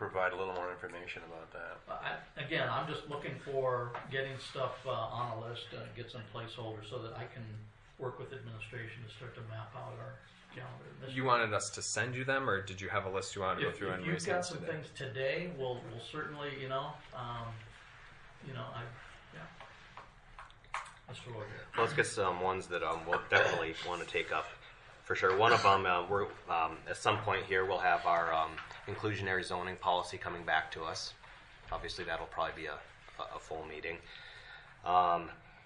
provide a little more information about that. I, again, I'm just looking for getting stuff uh, on a list, uh, get some placeholders so that I can work with administration to start to map out our calendar. Mister You wanted us to send you them, or did you have a list you wanted to If, go through? if and you've resend got some today? things today, we'll, we'll certainly, you know, um, you know, I, yeah. Mister Roy. Well, let's get some ones that um, we'll definitely want to take up for sure. One of them, uh, we're um, at some point here, we'll have our um, inclusionary zoning policy coming back to us. Obviously, that'll probably be a, a, a full meeting. Um,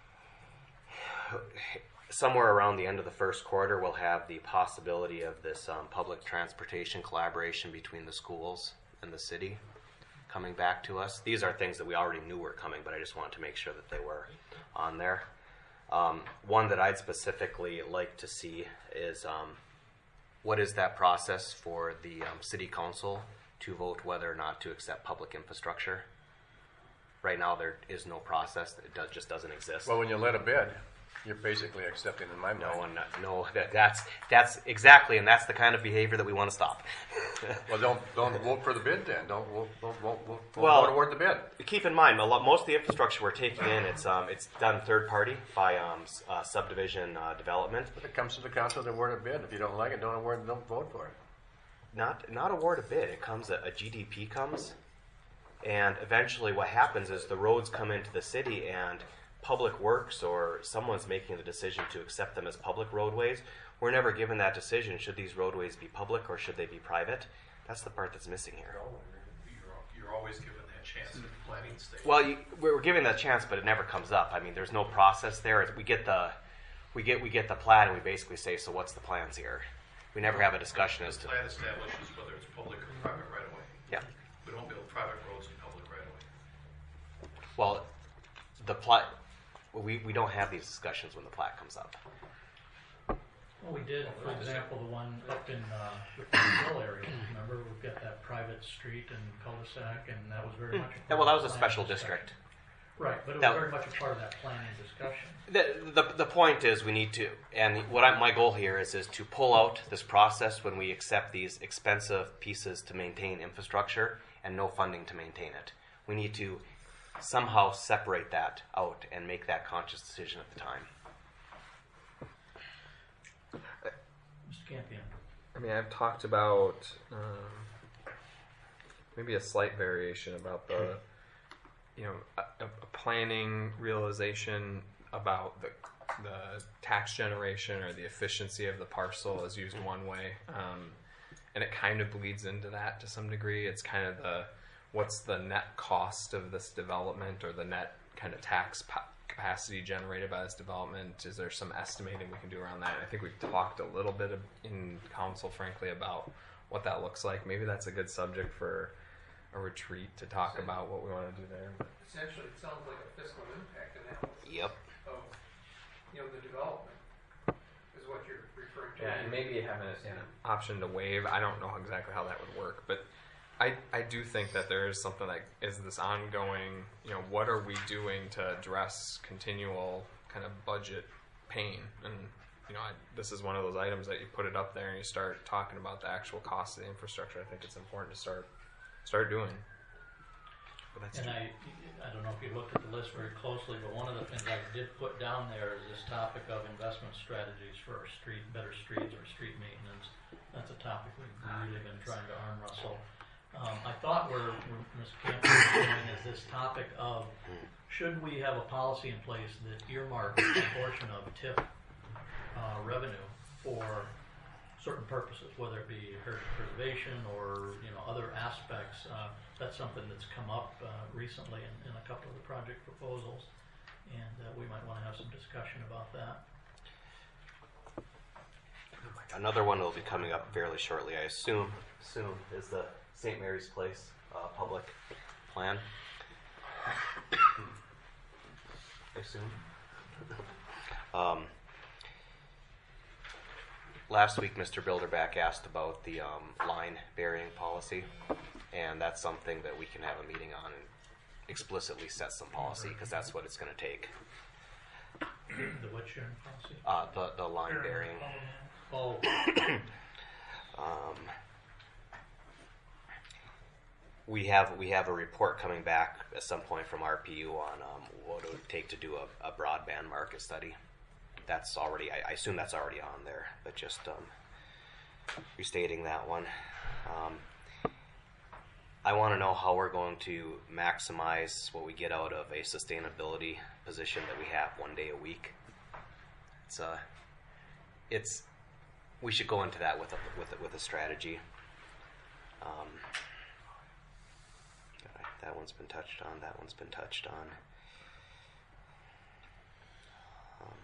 somewhere around the end of the first quarter, we'll have the possibility of this um, public transportation collaboration between the schools and the city coming back to us. These are things that we already knew were coming, but I just wanted to make sure that they were on there. Um, one that I'd specifically like to see is um, what is that process for the um, city council to vote whether or not to accept public infrastructure? Right now, there is no process. It does, just doesn't exist. Well, when you let a bid, you're basically accepting in my mind. No, and no, that, that's that's exactly, and that's the kind of behavior that we want to stop. Well, don't don't vote for the bid then. Don't vote don't vote, vote, vote Well, vote award the bid. Keep in mind, a lot, most of the infrastructure we're taking in, it's um, it's done third party by um, s- uh, subdivision uh, development. If it comes to the council to award a bid, if you don't like it, don't award. Don't vote for it. Not not award a bid. It comes a, a G D P comes, and eventually what happens is the roads come into the city and Public Works or someone's making the decision to accept them as public roadways. We're never given that decision. Should these roadways be public or should they be private? That's the part that's missing here. You're, you're always given that chance at the planning stage. Well, you, we're given that chance, but it never comes up. I mean, there's no process there. We get the we get we get the plan, and we basically say, so what's the plans here? We never have a discussion as The to. plan establishes whether it's public or private right away. Yeah. We don't build private roads in public right away. Well, the plat. We, we don't have these discussions when the plat comes up. Well, we did, for example, the one up in uh, the Hill area. Remember, we've got that private street and cul-de-sac, and that was very much. A Yeah, well, that was a planning special discussion. district. Right, but it was That- very much a part of that planning discussion. The, the the point is we need to, and what I, my goal here is is to pull out this process when we accept these expensive pieces to maintain infrastructure and no funding to maintain it. We need to somehow separate that out and make that conscious decision at the time. Mister Campion. I mean, I've talked about um, maybe a slight variation about the, you know, a, a planning realization about the the tax generation or the efficiency of the parcel is used one way, um, and it kind of bleeds into that to some degree. It's kind of the what's the net cost of this development or the net kind of tax pa- capacity generated by this development? Is there some estimating we can do around that? I think we've talked a little bit of, in council, frankly, about what that looks like. Maybe that's a good subject for a retreat to talk about what we want to do there. Essentially, it sounds like a fiscal impact analysis Yep. of, you know, the development is what you're referring to. Yeah, and maybe having an option to waive. I don't know exactly how that would work, but I, I do think that there is something that is this ongoing, you know, what are we doing to address continual kind of budget pain? And, you know, I, this is one of those items that you put it up there and you start talking about the actual cost of the infrastructure. I think it's important to start start doing. But that's And I, I don't know if you looked at the list very closely, but one of the things I did put down there is this topic of investment strategies for our street, better streets or street maintenance. That's a topic we've really been trying to arm wrestle. Um, I thought where Miz Campion was going is this topic of should we have a policy in place that earmarks a portion of T I F uh, revenue for certain purposes, whether it be heritage preservation or you know other aspects. Uh, that's something that's come up uh, recently in, in a couple of the project proposals, and uh, we might want to have some discussion about that. Another one will be coming up fairly shortly, I assume. Soon is the Saint Mary's Place uh, public plan. I assume. Um, last week, Mister Bilderback asked about the um, line burying policy, and that's something that we can have a meeting on and explicitly set some policy because that's what it's going to take. The what sharing policy? Uh, the the line burying. Oh. um, we have we have a report coming back at some point from R P U on um, what it would take to do a, a broadband market study. That's already, I, I assume that's already on there, but just um, restating that one. Um, I want to know how we're going to maximize what we get out of a sustainability position that we have one day a week. It's uh, it's we should go into that with a with a, with a strategy. Um, that one's been touched on. That one's been touched on. Um,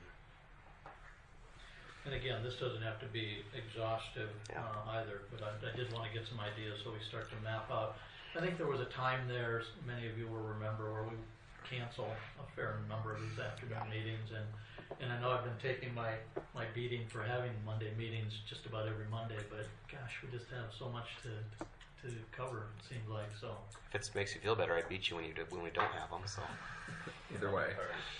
And again, this doesn't have to be exhaustive Yeah. uh, either, but I, I did want to get some ideas so we start to map out. I think there was a time there, many of you will remember, where we cancel a fair number of these afternoon meetings, and, and I know I've been taking my, my beating for having Monday meetings just about every Monday, but gosh, we just have so much to to cover, it seems like, so. if it makes you feel better, I beat you when you do, when we don't have them. So Either way.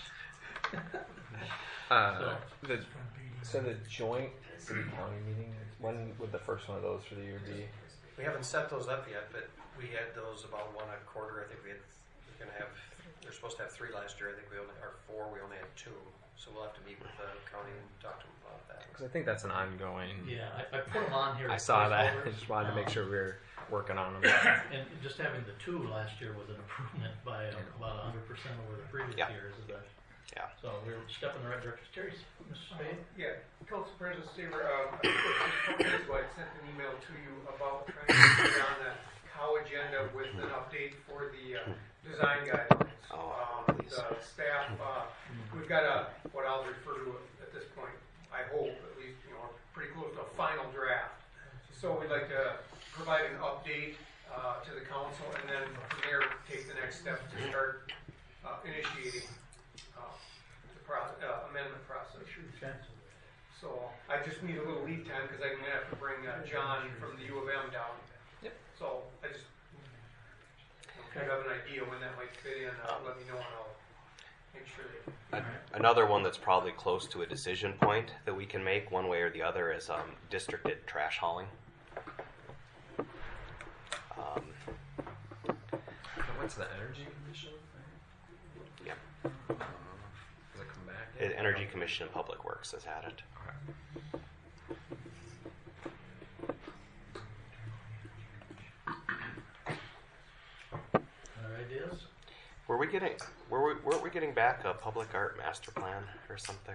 Uh, the, so the joint city county meeting, when would the first one of those for the year be? We haven't set those up yet, but we had those about one a quarter. I think we had, we're gonna have, they're supposed to have three last year. I think we only, or four, we only had two. So we'll have to meet with the county and talk to them about that. Because I think that's an ongoing. Yeah, I, I put them on here. I as saw that. I placeholders. just wanted to make Um, sure we were working on them. And just having the two last year was an improvement by uh, about hundred percent over the previous Yeah. years. Is that? Yeah. So we were stepping in the right direction. Terry, Mister Spade? Yeah, Council President Staver, um, just a couple days ago, I sent an email to you about trying to get on the cow agenda with an update for the uh, design guidelines. Oh, Um, the staff, uh, we've got a, what I'll refer to at this point, I hope, at least, you know, pretty close to a final draft. So we'd like to provide an update uh, to the council, and then from there, take the next step to start uh, initiating uh, the pro- uh, amendment process. Okay. So I just need a little lead time because I'm gonna have to bring uh, John from the U of M down. Yep. So I just, if you have an idea when that might fit in, uh, let me know and I'll make sure that. Another one that's probably close to a decision point that we can make one way or the other is um, districted trash hauling. Um, What's the energy commission? yeah. Does it come back? The Energy Commission and Public Works has had it. Other ideas? Were we getting were we weren't we getting back a public art master plan or something?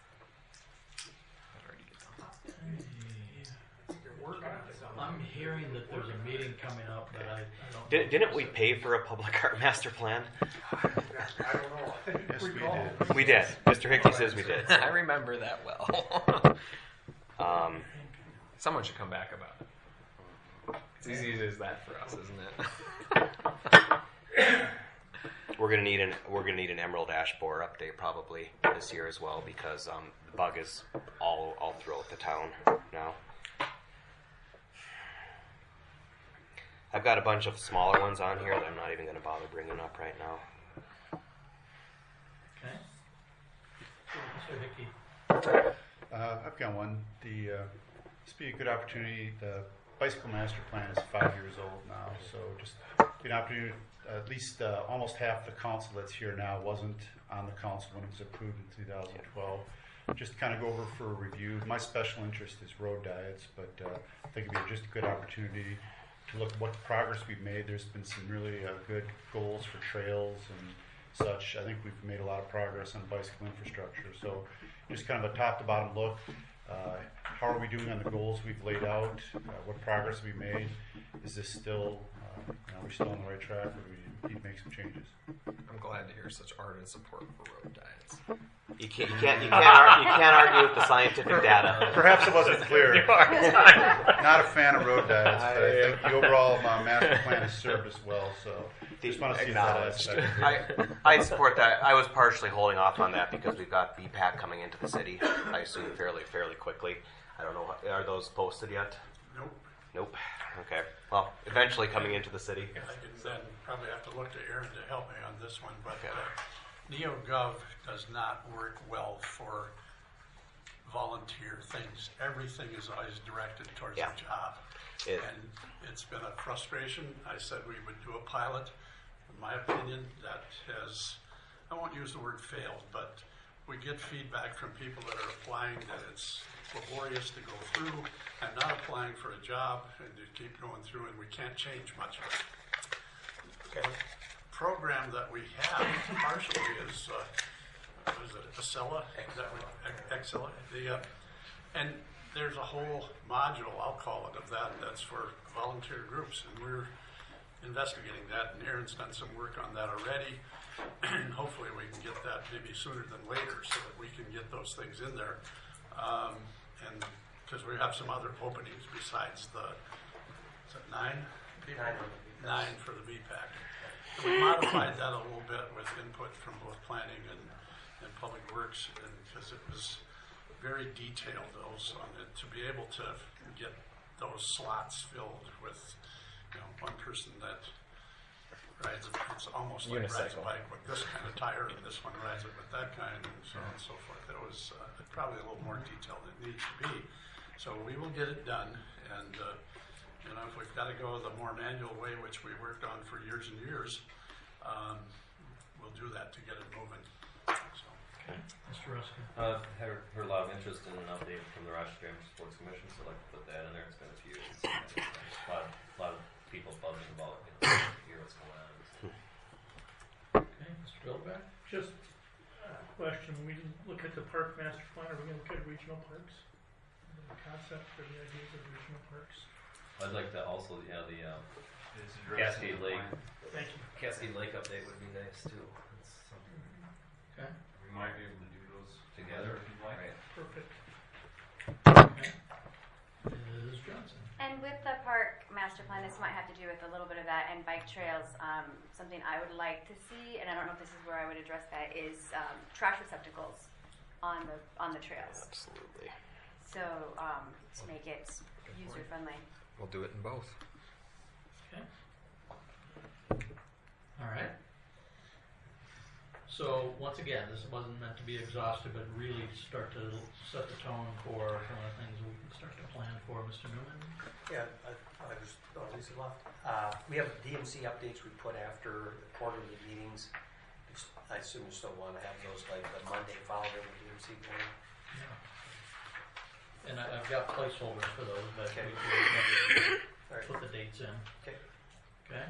You're working on it. I'm hearing that there's a meeting coming up, but I, I don't. Did, know didn't we if pay for a public art master plan? I don't know. I didn't Yes, we recall. did. We did. Mister Hickey says we did. I remember that well. Um, Someone should come back about it. It's easy as that for us, isn't it? we're gonna need an we're gonna need an Emerald Ash Borer update probably this year as well because um, the bug is all all throughout the town now. I've got a bunch of smaller ones on here that I'm not even going to bother bringing up right now. Okay. Mister Hickey. Uh, I've got one. The, uh, this would be a good opportunity. The bicycle master plan is five years old now, so just be an opportunity. At least uh, almost half the council that's here now wasn't on the council when it was approved in two thousand twelve. Just kind of go over for a review. My special interest is road diets, but uh, I think it'd be just a good opportunity to look at what progress we've made. There's been some really uh, good goals for trails and such. I think we've made a lot of progress on bicycle infrastructure. So just kind of a top to bottom look. Uh, how are we doing on the goals we've laid out? Uh, what progress have we made? Is this still, uh, you know, are we still on the right track, or do we need to make some changes? I'm glad to hear such ardent support for road diets. You can't you can't you can't, ar- you can't argue with the scientific data. Perhaps it wasn't clear. Not a fan of road diets, but I think the overall uh, master plan has served us well. So just want to see that aspect. I I support that. I was partially holding off on that because we've got B PAC coming into the city. I assume fairly fairly quickly. I don't know. Are those posted yet? Nope. Nope. Okay. Well, eventually coming into the city. I could then probably have to look to Aaron to help me on this one, but Okay. uh, NeoGov does not work well for volunteer things. Everything is always directed towards Yeah. the job. It- And it's been a frustration. I said we would do a pilot. In my opinion, that has, I won't use the word failed, but we get feedback from people that are applying that it's laborious to go through and not applying for a job and to keep going through, and we can't change much of it. The program that we have partially is, uh, what is it, Acela? That we- Excella? The, uh, and there's a whole module, I'll call it, of that, that's for volunteer groups, and we're investigating that, and Aaron's done some work on that already, and hopefully we can get that maybe sooner than later so that we can get those things in there. Um, and because we have some other openings besides the, is it nine? people? Nine. Nine for the V PAC. And we modified that a little bit with input from both planning and, and public works, and because it was very detailed, those on it, to be able to get those slots filled with, you know, one person that rides it, it's almost like rides a Unicycle. bike with this kind of tire, and this one rides it with that kind, and so on and so forth. It was uh, probably a little more detailed than it needs to be. So we will get it done, and uh, you know, if we've got to go the more manual way, which we worked on for years and years, um, we'll do that to get it moving. So. Okay. Mister Ruska. Uh, heard, heard a lot of interest in an update from the Rochester Amateur Sports Commission, so I'd like to put that in there. It's been a few years. A lot, a lot of people buzzing about, you know, hear what's going on. Okay, Mister Billback. Just a question, when we look at the park master plan, are we gonna look at regional parks? The concept or the ideas of regional parks? I'd like to also, yeah, the um, It's addressed in Cascade the Lake, plan. Thank you. Cascade Lake update would be nice too. It's something Okay. We might be able to do those together, if you'd like. right? Perfect. Okay. Miz Johnson. And with the park master plan, this might have to do with a little bit of that, and bike trails. Um, something I would like to see, and I don't know if this is where I would address that, is um, trash receptacles on the on the trails. Absolutely. So um, to make it user friendly. We'll do it in both. Okay. All right. So once again, this wasn't meant to be exhaustive, but really start to set the tone for some of the things we can start to plan for. Mister Newman. Yeah, I, I was, oh, Lisa left. Uh, we have D M C updates we put after the quarterly meetings. It's- I assume you still want to have those like the Monday following the D M C meeting. Yeah. And I, I've got placeholders for those, but Okay. we can All right. put the dates in. Okay. Okay.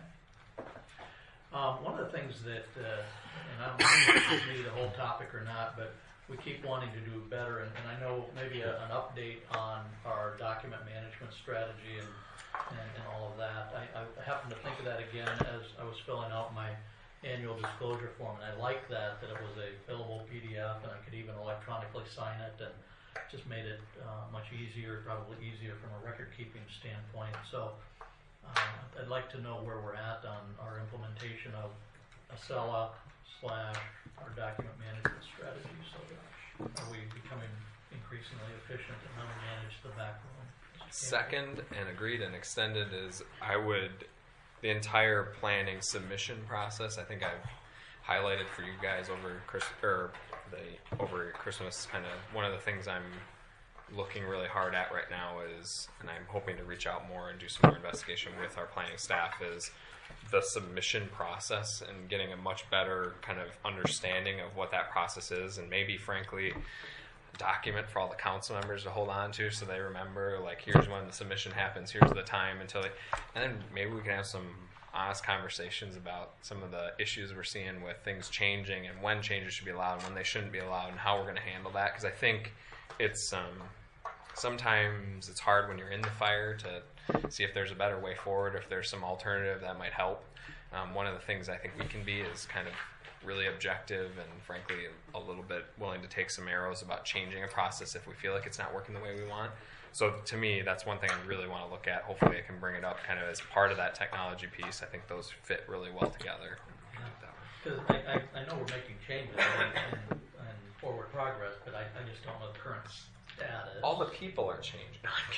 Um, one of the things that, uh, and I don't know if this is maybe the whole topic or not, but we keep wanting to do better, and, and I know maybe a, an update on our document management strategy and, and, and all of that. I, I happened to think of that again as I was filling out my annual disclosure form, and I like that, that it was a fillable P D F, and I could even electronically sign it, and just made it uh, much easier, probably easier from a record-keeping standpoint. So uh, I'd like to know where we're at on our implementation of Acela slash our document management strategy. So are we becoming increasingly efficient in how we manage the back room? Second and agreed and extended is I would, the entire planning submission process, I think I've highlighted for you guys over Chris, or the over Christmas, kind of one of the things I'm looking really hard at right now is, and I'm hoping to reach out more and do some more investigation with our planning staff, is the submission process and getting a much better kind of understanding of what that process is, and maybe frankly a document for all the council members to hold on to so they remember, like, here's when the submission happens, here's the time until they, and then maybe we can have some honest conversations about some of the issues we're seeing with things changing and when changes should be allowed and when they shouldn't be allowed and how we're going to handle that, because I think it's um, sometimes it's hard when you're in the fire to see if there's a better way forward, or if there's some alternative that might help. Um, one of the things I think we can be is kind of really objective and frankly a little bit willing to take some arrows about changing a process if we feel like it's not working the way we want. So to me, that's one thing I really want to look at. Hopefully I can bring it up kind of as part of that technology piece. I think those fit really well together. Because I, I, I know we're making changes and, and, and forward progress, but I, I just don't know the current status. All the people are changing.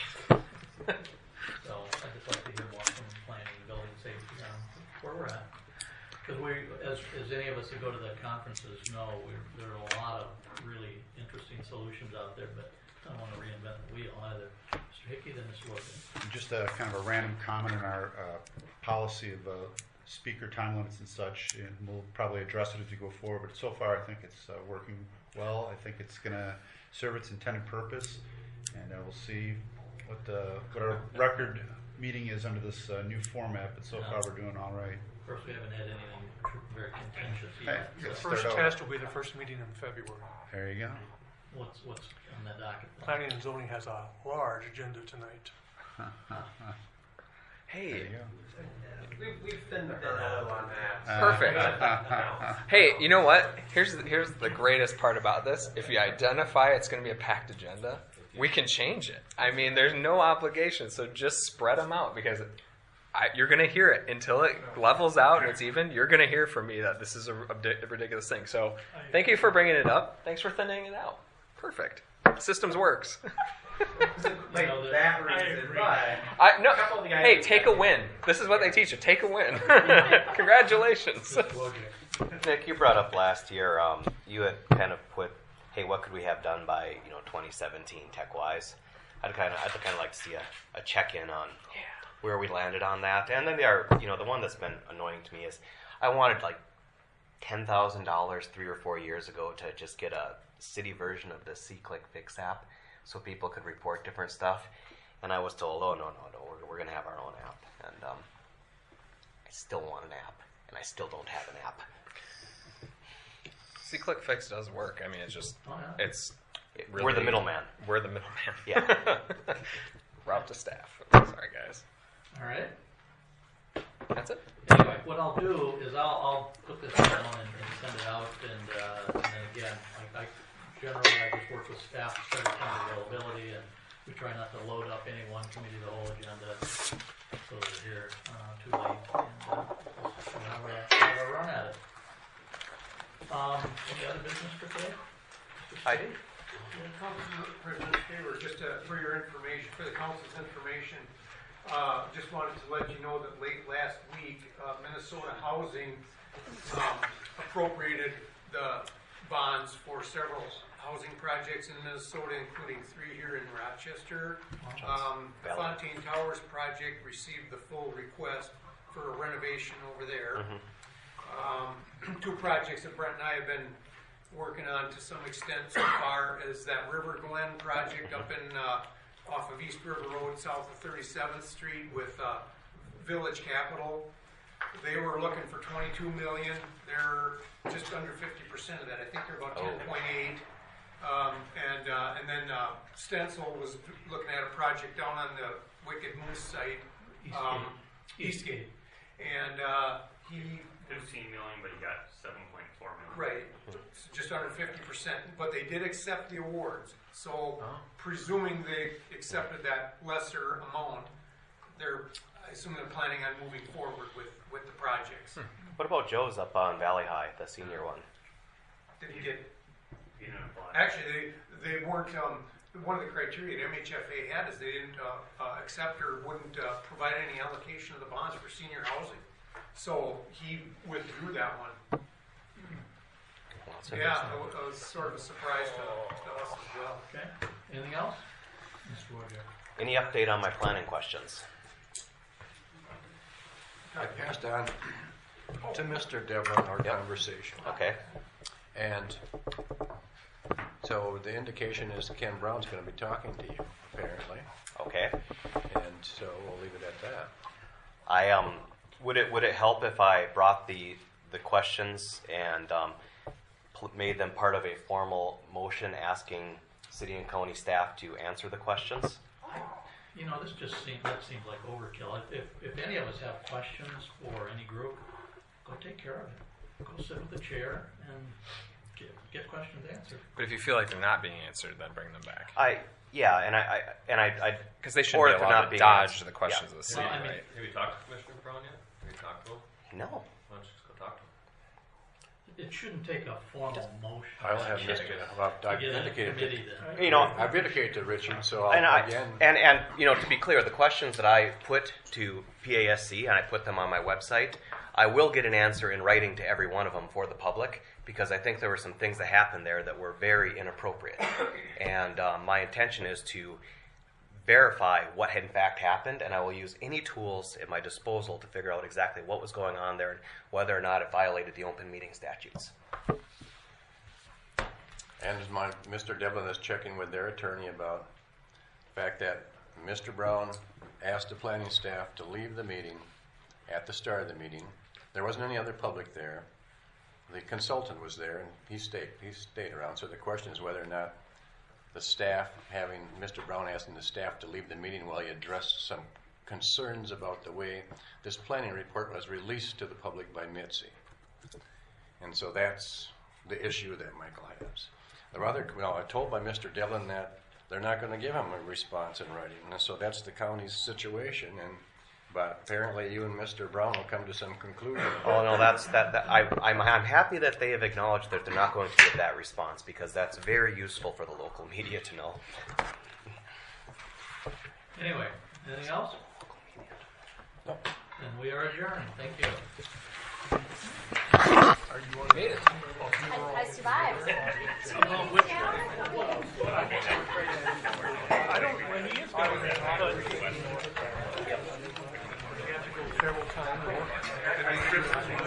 So I'd just like to hear more from planning, building safety, on where we're at. Because we, as, as any of us that go to the conferences know, we're, there are a lot of really interesting solutions out there, but don't want to reinvent the wheel either. Mister Hickey, then Mister Wogan. Just a kind of a random comment on our uh, policy of uh, speaker time limits and such, and we'll probably address it as we go forward. But so far, I think it's uh, working well. I think it's going to serve its intended purpose, and uh, we'll see what the what our record meeting is under this uh, new format. But so far, we're doing all right. Of course, we haven't had anything tr- very contentious Hey, yet. good The So first Start out. test will be the first meeting in February. There you go. what's what's on that docket? Planning and zoning has a large agenda tonight. Hey, There you go. We've, we've thinned the herd on that. perfect. Hey, you know what? Here's the, here's the greatest part about this. If you identify it's going to be a packed agenda, we can change it. I mean, there's no obligation, so just spread them out because I, you're going to hear it until it levels out and it's even. You're going to hear from me that this is a, a ridiculous thing. So, thank you for bringing it up. Thanks for thinning it out. Perfect. Systems works. Like know, the- that I reason, agree. but I no. a couple of the Hey, items take that- a win. This is what they teach you. Take a win. Congratulations. Mister Wojcik. Nick, you brought up last year. Um, you had kind of put, "Hey, what could we have done by you know twenty seventeen tech-wise?" I'd kind of, I'd kind of like to see a, a check-in on where we landed on that. And then there, you know, the one that's been annoying to me is I wanted like ten thousand dollars three or four years ago to just get a city version of the C-Click Fix app, so people could report different stuff. And I was told, "Oh no, no, no, we're, we're going to have our own app." And um, I still want an app, and I still don't have an app. See, Click Fix does work. I mean, it's just Oh, yeah. it's it We're the really- middleman. We're the middleman. Yeah. Route to staff. Sorry, guys. All right. That's it. Anyway, what I'll do is I'll, I'll put this down and, and send it out, and, uh, and then again, I, I generally I just work with staff to set a time availability, and we try not to load up any one committee the whole agenda, so that we're here uh, too late, and uh, we'll have a, have a run at it. Um, any other business for today? I Council President Haber, just uh, for your information, for the council's information, uh, just wanted to let you know that late last week, uh, Minnesota Housing um, appropriated the bonds for several housing projects in Minnesota, including three here in Rochester. Um, the Fontaine Towers project received the full request for a renovation over there. Um, two projects that Brent and I have been working on to some extent so far is that River Glen project up in uh, off of East River Road, south of thirty-seventh Street with uh, Village Capital. They were looking for twenty-two million. They're just under fifty percent of that. I think they're about ten point eight. Um, and uh, and then uh, Stencil was looking at a project down on the Wicked Moose site, um, Eastgate, and uh, he Fifteen million, but you got seven point four million. right, it's just under fifty percent. But they did accept the awards. So presuming they accepted that lesser amount, they're I assume they're planning on moving forward with, with the projects. What about Joe's up on Valley High, the senior one? Did he get? You didn't apply. Actually, they they weren't. Um, one of the criteria that M H F A had is they didn't uh, uh, accept or wouldn't uh, provide any allocation of the bonds for senior housing. So he withdrew that one. Well, that's Yeah, interesting. it wa- it was sort of a surprise to, to us as well. Okay. Anything else? Mister Wojcik. Any update on my planning questions? I passed on to Mister Devlin our conversation. Okay. And so the indication is Ken Brown's going to be talking to you, apparently. Okay. And so we'll leave it at that. I um would it would it help if I brought the the questions and um, pl- made them part of a formal motion asking city and county staff to answer the questions? You know, this just seems, that seems like overkill. If, if any of us have questions for any group, go take care of it. Go sit with the chair and get, get questions answered. But if you feel like they're not being answered, then bring them back. I yeah, and I, I and I, I Because they or shouldn't if be they're allowed not to being dodge answered. the questions Yeah. of the city, Well, I mean- right? Have you talked to Commissioner Brown yet? Have you talked to him? No. Why don't you just go talk to him? It shouldn't take a formal motion. I'll have to Mister get- Well, to I've get a indicated committee to, then. You know, I've indicated to Richard, so and I'll I again. and and you know to be clear, the questions that I put to P A S C and I put them on my website, I will get an answer in writing to every one of them for the public, because I think there were some things that happened there that were very inappropriate. And um, my intention is to verify what had in fact happened, and I will use any tools at my disposal to figure out exactly what was going on there and whether or not it violated the open meeting statutes. And my, Mister Devlin is checking with their attorney about the fact that Mister Brown asked the planning staff to leave the meeting at the start of the meeting. There wasn't any other public there. The consultant was there, and he stayed, he stayed around. So the question is whether or not the staff, having Mister Brown asking the staff to leave the meeting while he addressed some concerns about the way this planning report was released to the public by Mitzi. And so that's the issue that Michael has. The other, well, I told by Mister Devlin that they're not going to give him a response in writing, and so that's the county's situation. And but apparently, you and Mister Brown will come to some conclusion. Oh no, that's that. that I, I'm I'm happy that they have acknowledged that they're not going to give that response, because that's very useful for the local media to know. Anyway, anything else? No. Then we are adjourned. Thank you. Are you on it? I, I survived. I don't, when he is going to but several times.